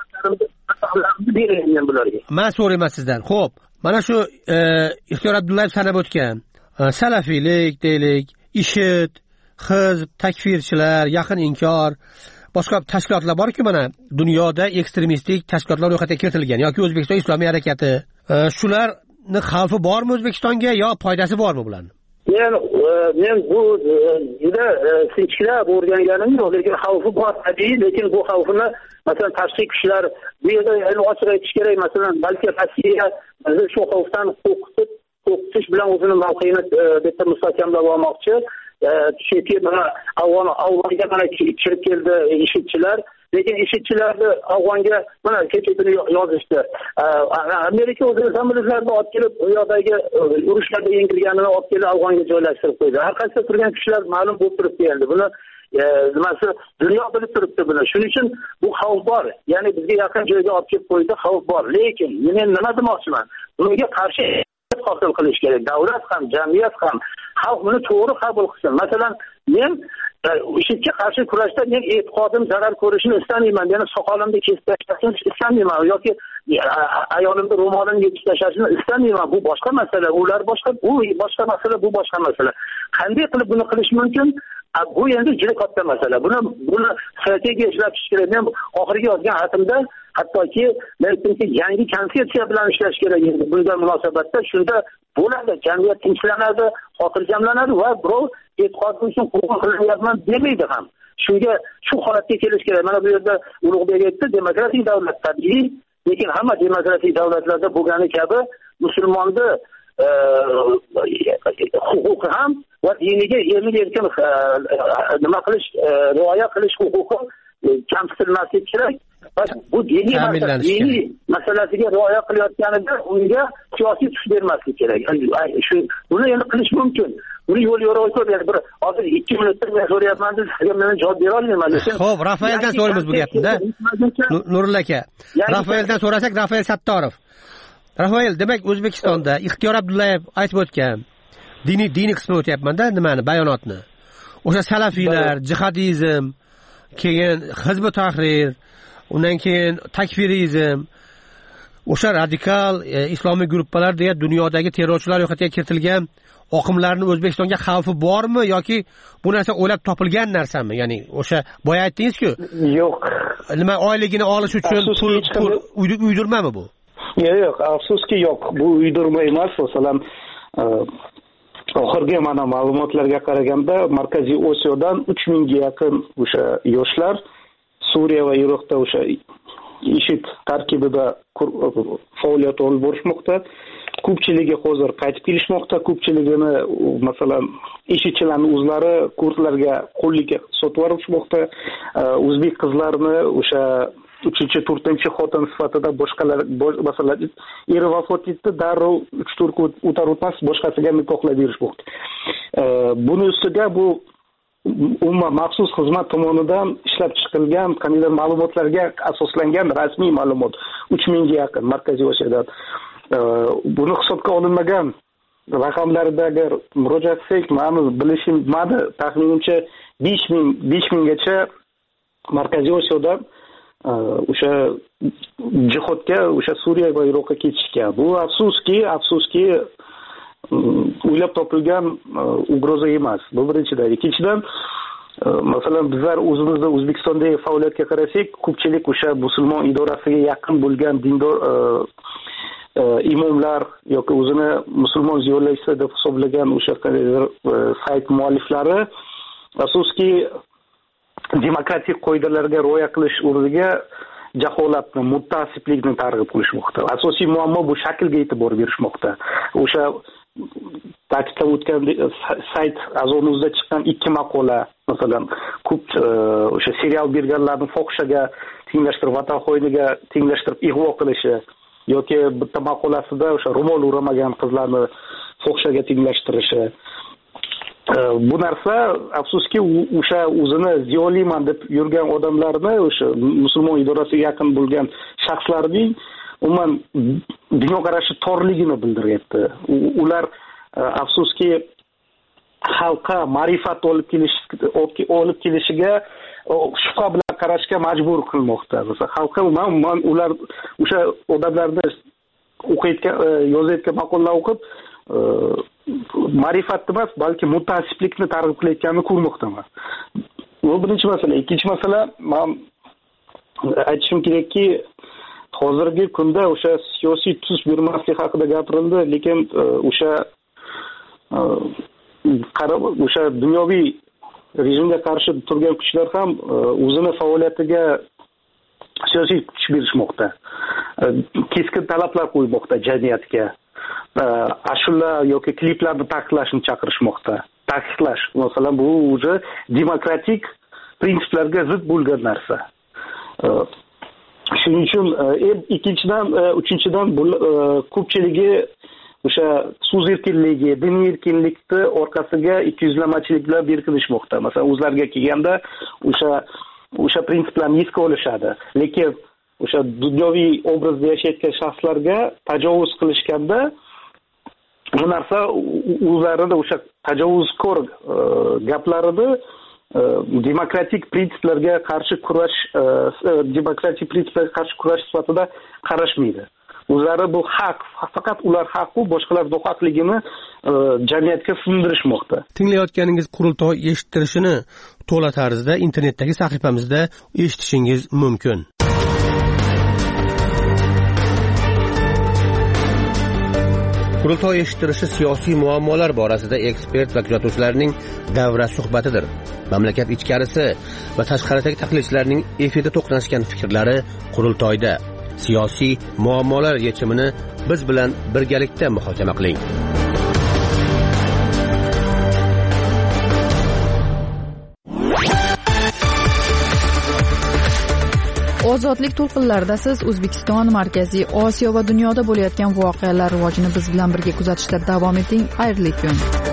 Men so'rayman sizdan. Xo'p, mana shu Ixtiyor Abdullayev sanab o'tgan salafiylik deylik, IShID, hizb, takfirchilar, yaqin inkor, boshqa tashkilotlar borki, mana dunyoda ekstremistik tashkilotlar ro'yxatga kiritilgan yoki O'zbekiston Islomiy harakati. Shularni xavfi bormi O'zbekistonga yo foydasi bormi bularning? Men men bu juda sinchiklab o'rganganim yo'q, lekin xavfi bor tabiiy, lekin bu xavfini masalan tashqi kuchlar bu yerda ochiq aytish kerak. Masalan, balki Rossiya bizni shu xavfdan qo'rqitib, qo'rqitish bilan o'zini mavqeini bitta mustahkamlab olmoqchi. Chunki mana Afg'onga mana kirib keldi IShIDchilar, lekin IShIDchilarni Afg'onga mana kecha kuni yozishdi. Amerika o'z samolyotlarini olib kelib, u yoqdagi urushlarda yengilganini olib kelib Afg'onga joylashtirib qo'ydi. Har qaysi turgan kuchlar ma'lum bo'lib turibdi endi. Buni nimasi dunyo bilib turibdi buni. Shuning uchun bu xavf bor. Ya'ni bizga yaqin joyga olib kelib qo'ydi, xavf bor. Lekin men nima demoqchiman? Bunga qarshi hosil qilish kerak. Davlat ham, jamiyat ham xalq buni to'g'ri qabul qilsin. Masalan, men IShIDga qarshi kurashda men e'tiqodim zarar ko'rishini istamayman. Meni soqolimni kesib tashlashni istamayman yoki ayolimni ro'molini yechib tashlashni istamayman. Bu boshqa masala, ular boshqa, u boshqa masala, bu boshqa masala. Qanday qilib buni qilish mumkin? Bu endi juda katta masala. Buni buni strategiya ishlab chiqish kerak. Men oxirgi yozgan xatimda hattoki men aytdimki, yangi konsepsiya bilan ishlash kerak endi bunga munosabatda. Shunda bo'ladi, jamiyat tinchlanadi, xotirjamlanadi va birov e'tiqodim uchun quvvat qilyapman demaydi ham. Shunga shu holatga kelish kerak. Mana bu yerda Ulug'bek aytdi, demokratik davlat tabiiy, lekin hamma demokratik davlatlarda bo'lgani kabi musulmonni huquqi ham va diniga erkin erkin nima qilish, rioya qilish huquqi kamsitilmasligi kerak. Bu diniy diniy masalasiga rioya qilayotganida unga siyosiy tus bermaslik kerak. Shu buni endi qilish mumkin. Buni yo'l yo'rg'a ko'rib, bir hozir ikki minutda men so'rayapman, sizga men javob bera olmayman. Xo'p, Rafaeldan so'raymiz bu gapni-da. Nurul aka. Rafaeldan so'rasak, Rafael Sattorov. Rafael, demak O'zbekistonda Ixtiyor Abdullayev aytib o'tgan diniy diniy qismini o'tyapman-da, nimani, bayonotni. O'sha salafiylar, jihadizm, keyin Hizb ut-Tahrir, undan keyin takfirizm, o'sha radikal e, islomiy gruppalar deya dunyodagi terrorchilar ro'yxatiga kiritilgan oqimlarning O'zbekistonga xavfi bormi yoki bu narsa o'ylab topilgan narsami? Ya'ni o'sha boya aytdingiz-ku, yo'q. Nima oyligini olish uchun pul pul uydirmami bu? Yo'q, yo'q, afsuski yo'q. Bu uydirma emas. Masalan, oxirgi mana ma'lumotlarga qaraganda Markaziy Osiyodan uch mingga yaqin o'sha yoshlar Suriya va Iroqda o'sha IShID tarkibida faoliyat olib borishmoqda. Ko'pchiligi hozir qaytib kelishmoqda. Ko'pchiligini masalan IShIDchilarning o'zlari kurdlarga qullikka sotib yuborishmoqda. O'zbek qizlarini o'sha uchinchi, to'rtinchi xotin sifatida boshqalar masalan eri vafot etdi, darrov uch to'rt kun o'tar o'tmas boshqasiga nikohlab berishmoqda. Buni ustiga bu umuman maxsus xizmat tomonidan ishlab chiqilgan qanday ma'lumotlarga asoslangan rasmiy ma'lumot uch mingga yaqin Markaziy Osiyodan. Buni hisobga olinmagan raqamlarga agar murojaat qilsak, ma'ni bilishim, ma'ni taxminimcha besh ming besh minggacha Markaziy Osiyodan o'sha jihodga, o'sha Suriya va Iroqqa ketishgan. Bu afsuski, afsuski o'ylab topilgan ugroza emas. Bu birinchidan. Ikkinchidan, masalan bizlar o'zimizda O'zbekistondagi faoliyatga qarasak, ko'pchilik o'sha musulmon idorasiga yaqin bo'lgan dindor imomlar yoki o'zini musulmon ziyolisi deb hisoblagan o'sha sayt mualliflari afsuski demokratik qoidalarga rioya qilish o'rniga jaholatni, mutaassiblikni targ'ib qilishmoqda. Asosiy muammo bu shaklga e'tibor berishmoqda. O'sha ta'kidlab o'tgan sayt azonimizda chiqqan ikki maqola, masalan, ko'p o'sha serial berganlarning fohishaga tenglashtirib, vatan xo'yiniga tenglashtirib ig'vo qilishi yoki bitta maqolasida o'sha ro'mol o'ramagan qizlarni fohishaga tenglashtirishi. Bu narsa afsuski o'sha o'zini ziyoliman deb yurgan odamlarni, o'sha musulmon idorasiga yaqin bo'lgan shaxslarning umuman dunyoqarashi torligini bildiryapti. Ular afsuski xalqqa ma'rifat olib kelish olib kelishiga shubha bilan qarashga majbur qilmoqda. Masalan, xalqqa man ular o'sha odamlarni o'qiyotgan, yozayotgan maqolalar o'qib ma'rifat emas, balki mutaassiblikni targ'ib qilayotganini ko'rmoqdaman. Bu birinchi masala. Ikkinchi masala, men aytishim kerakki, hozirgi kunda o'sha siyosiy tus bermaslik haqida gapirildi, lekin o'sha qarab o'sha dunyoviy rejimga qarshi turgan kuchlar ham o'zini faoliyatiga siyosiy kuch berishmoqda. Keskin talablar qo'ymoqda jamiyatga. Ashula yoki kliplarni taqiqlashni chaqirishmoqda. Taqiqlash, masalan, bu o'zi demokratik prinsiplarga zid bo'lgan narsa. Shuning uchun ikkinchidan, uchinchidan ko'pchiligi o'sha so'z erkinligi, diniy erkinlikni orqasiga ikkiyuzlamachilik bilan berkinishmoqda. Masalan, o'zlariga kelganda o'sha o'sha prinsiplarni esga olishadi, lekin o'sha dunyoviy obrazda yashayotgan shaxslarga tajovuz qilishganda bu narsa o'zlarida o'sha tajovuzkor gaplar edi. Demokratik prinsiplarga qarshi kurash demokratik prinsiplarga qarshi kurash sifatida qarashmaydi. O'zlari bu haq, faqat ular haqu, boshqalar nohaqligini jamiyatga singdirishmoqda. Tinglayotganingiz qurultoy eshittirishini to'la tarzda internetdagi sahifamizda eshitishingiz mumkin. Qurultoy eshittirishi siyosiy muammolar borasida ekspert va kuzatuvchilarning davra suhbatidir. Mamlakat ichkarisi va tashqaridagi tahlilchilarning efirda to'qnashgan fikrlari qurultoyda. Siyosiy muammolar yechimini biz bilan birgalikda muhokama qiling. Ozodlik to'lqinlarida siz O'zbekiston, Markaziy Osiyo va dunyoda bo'layotgan voqealar rivojini biz bilan birga kuzatishda davom eting. Xayrli kun.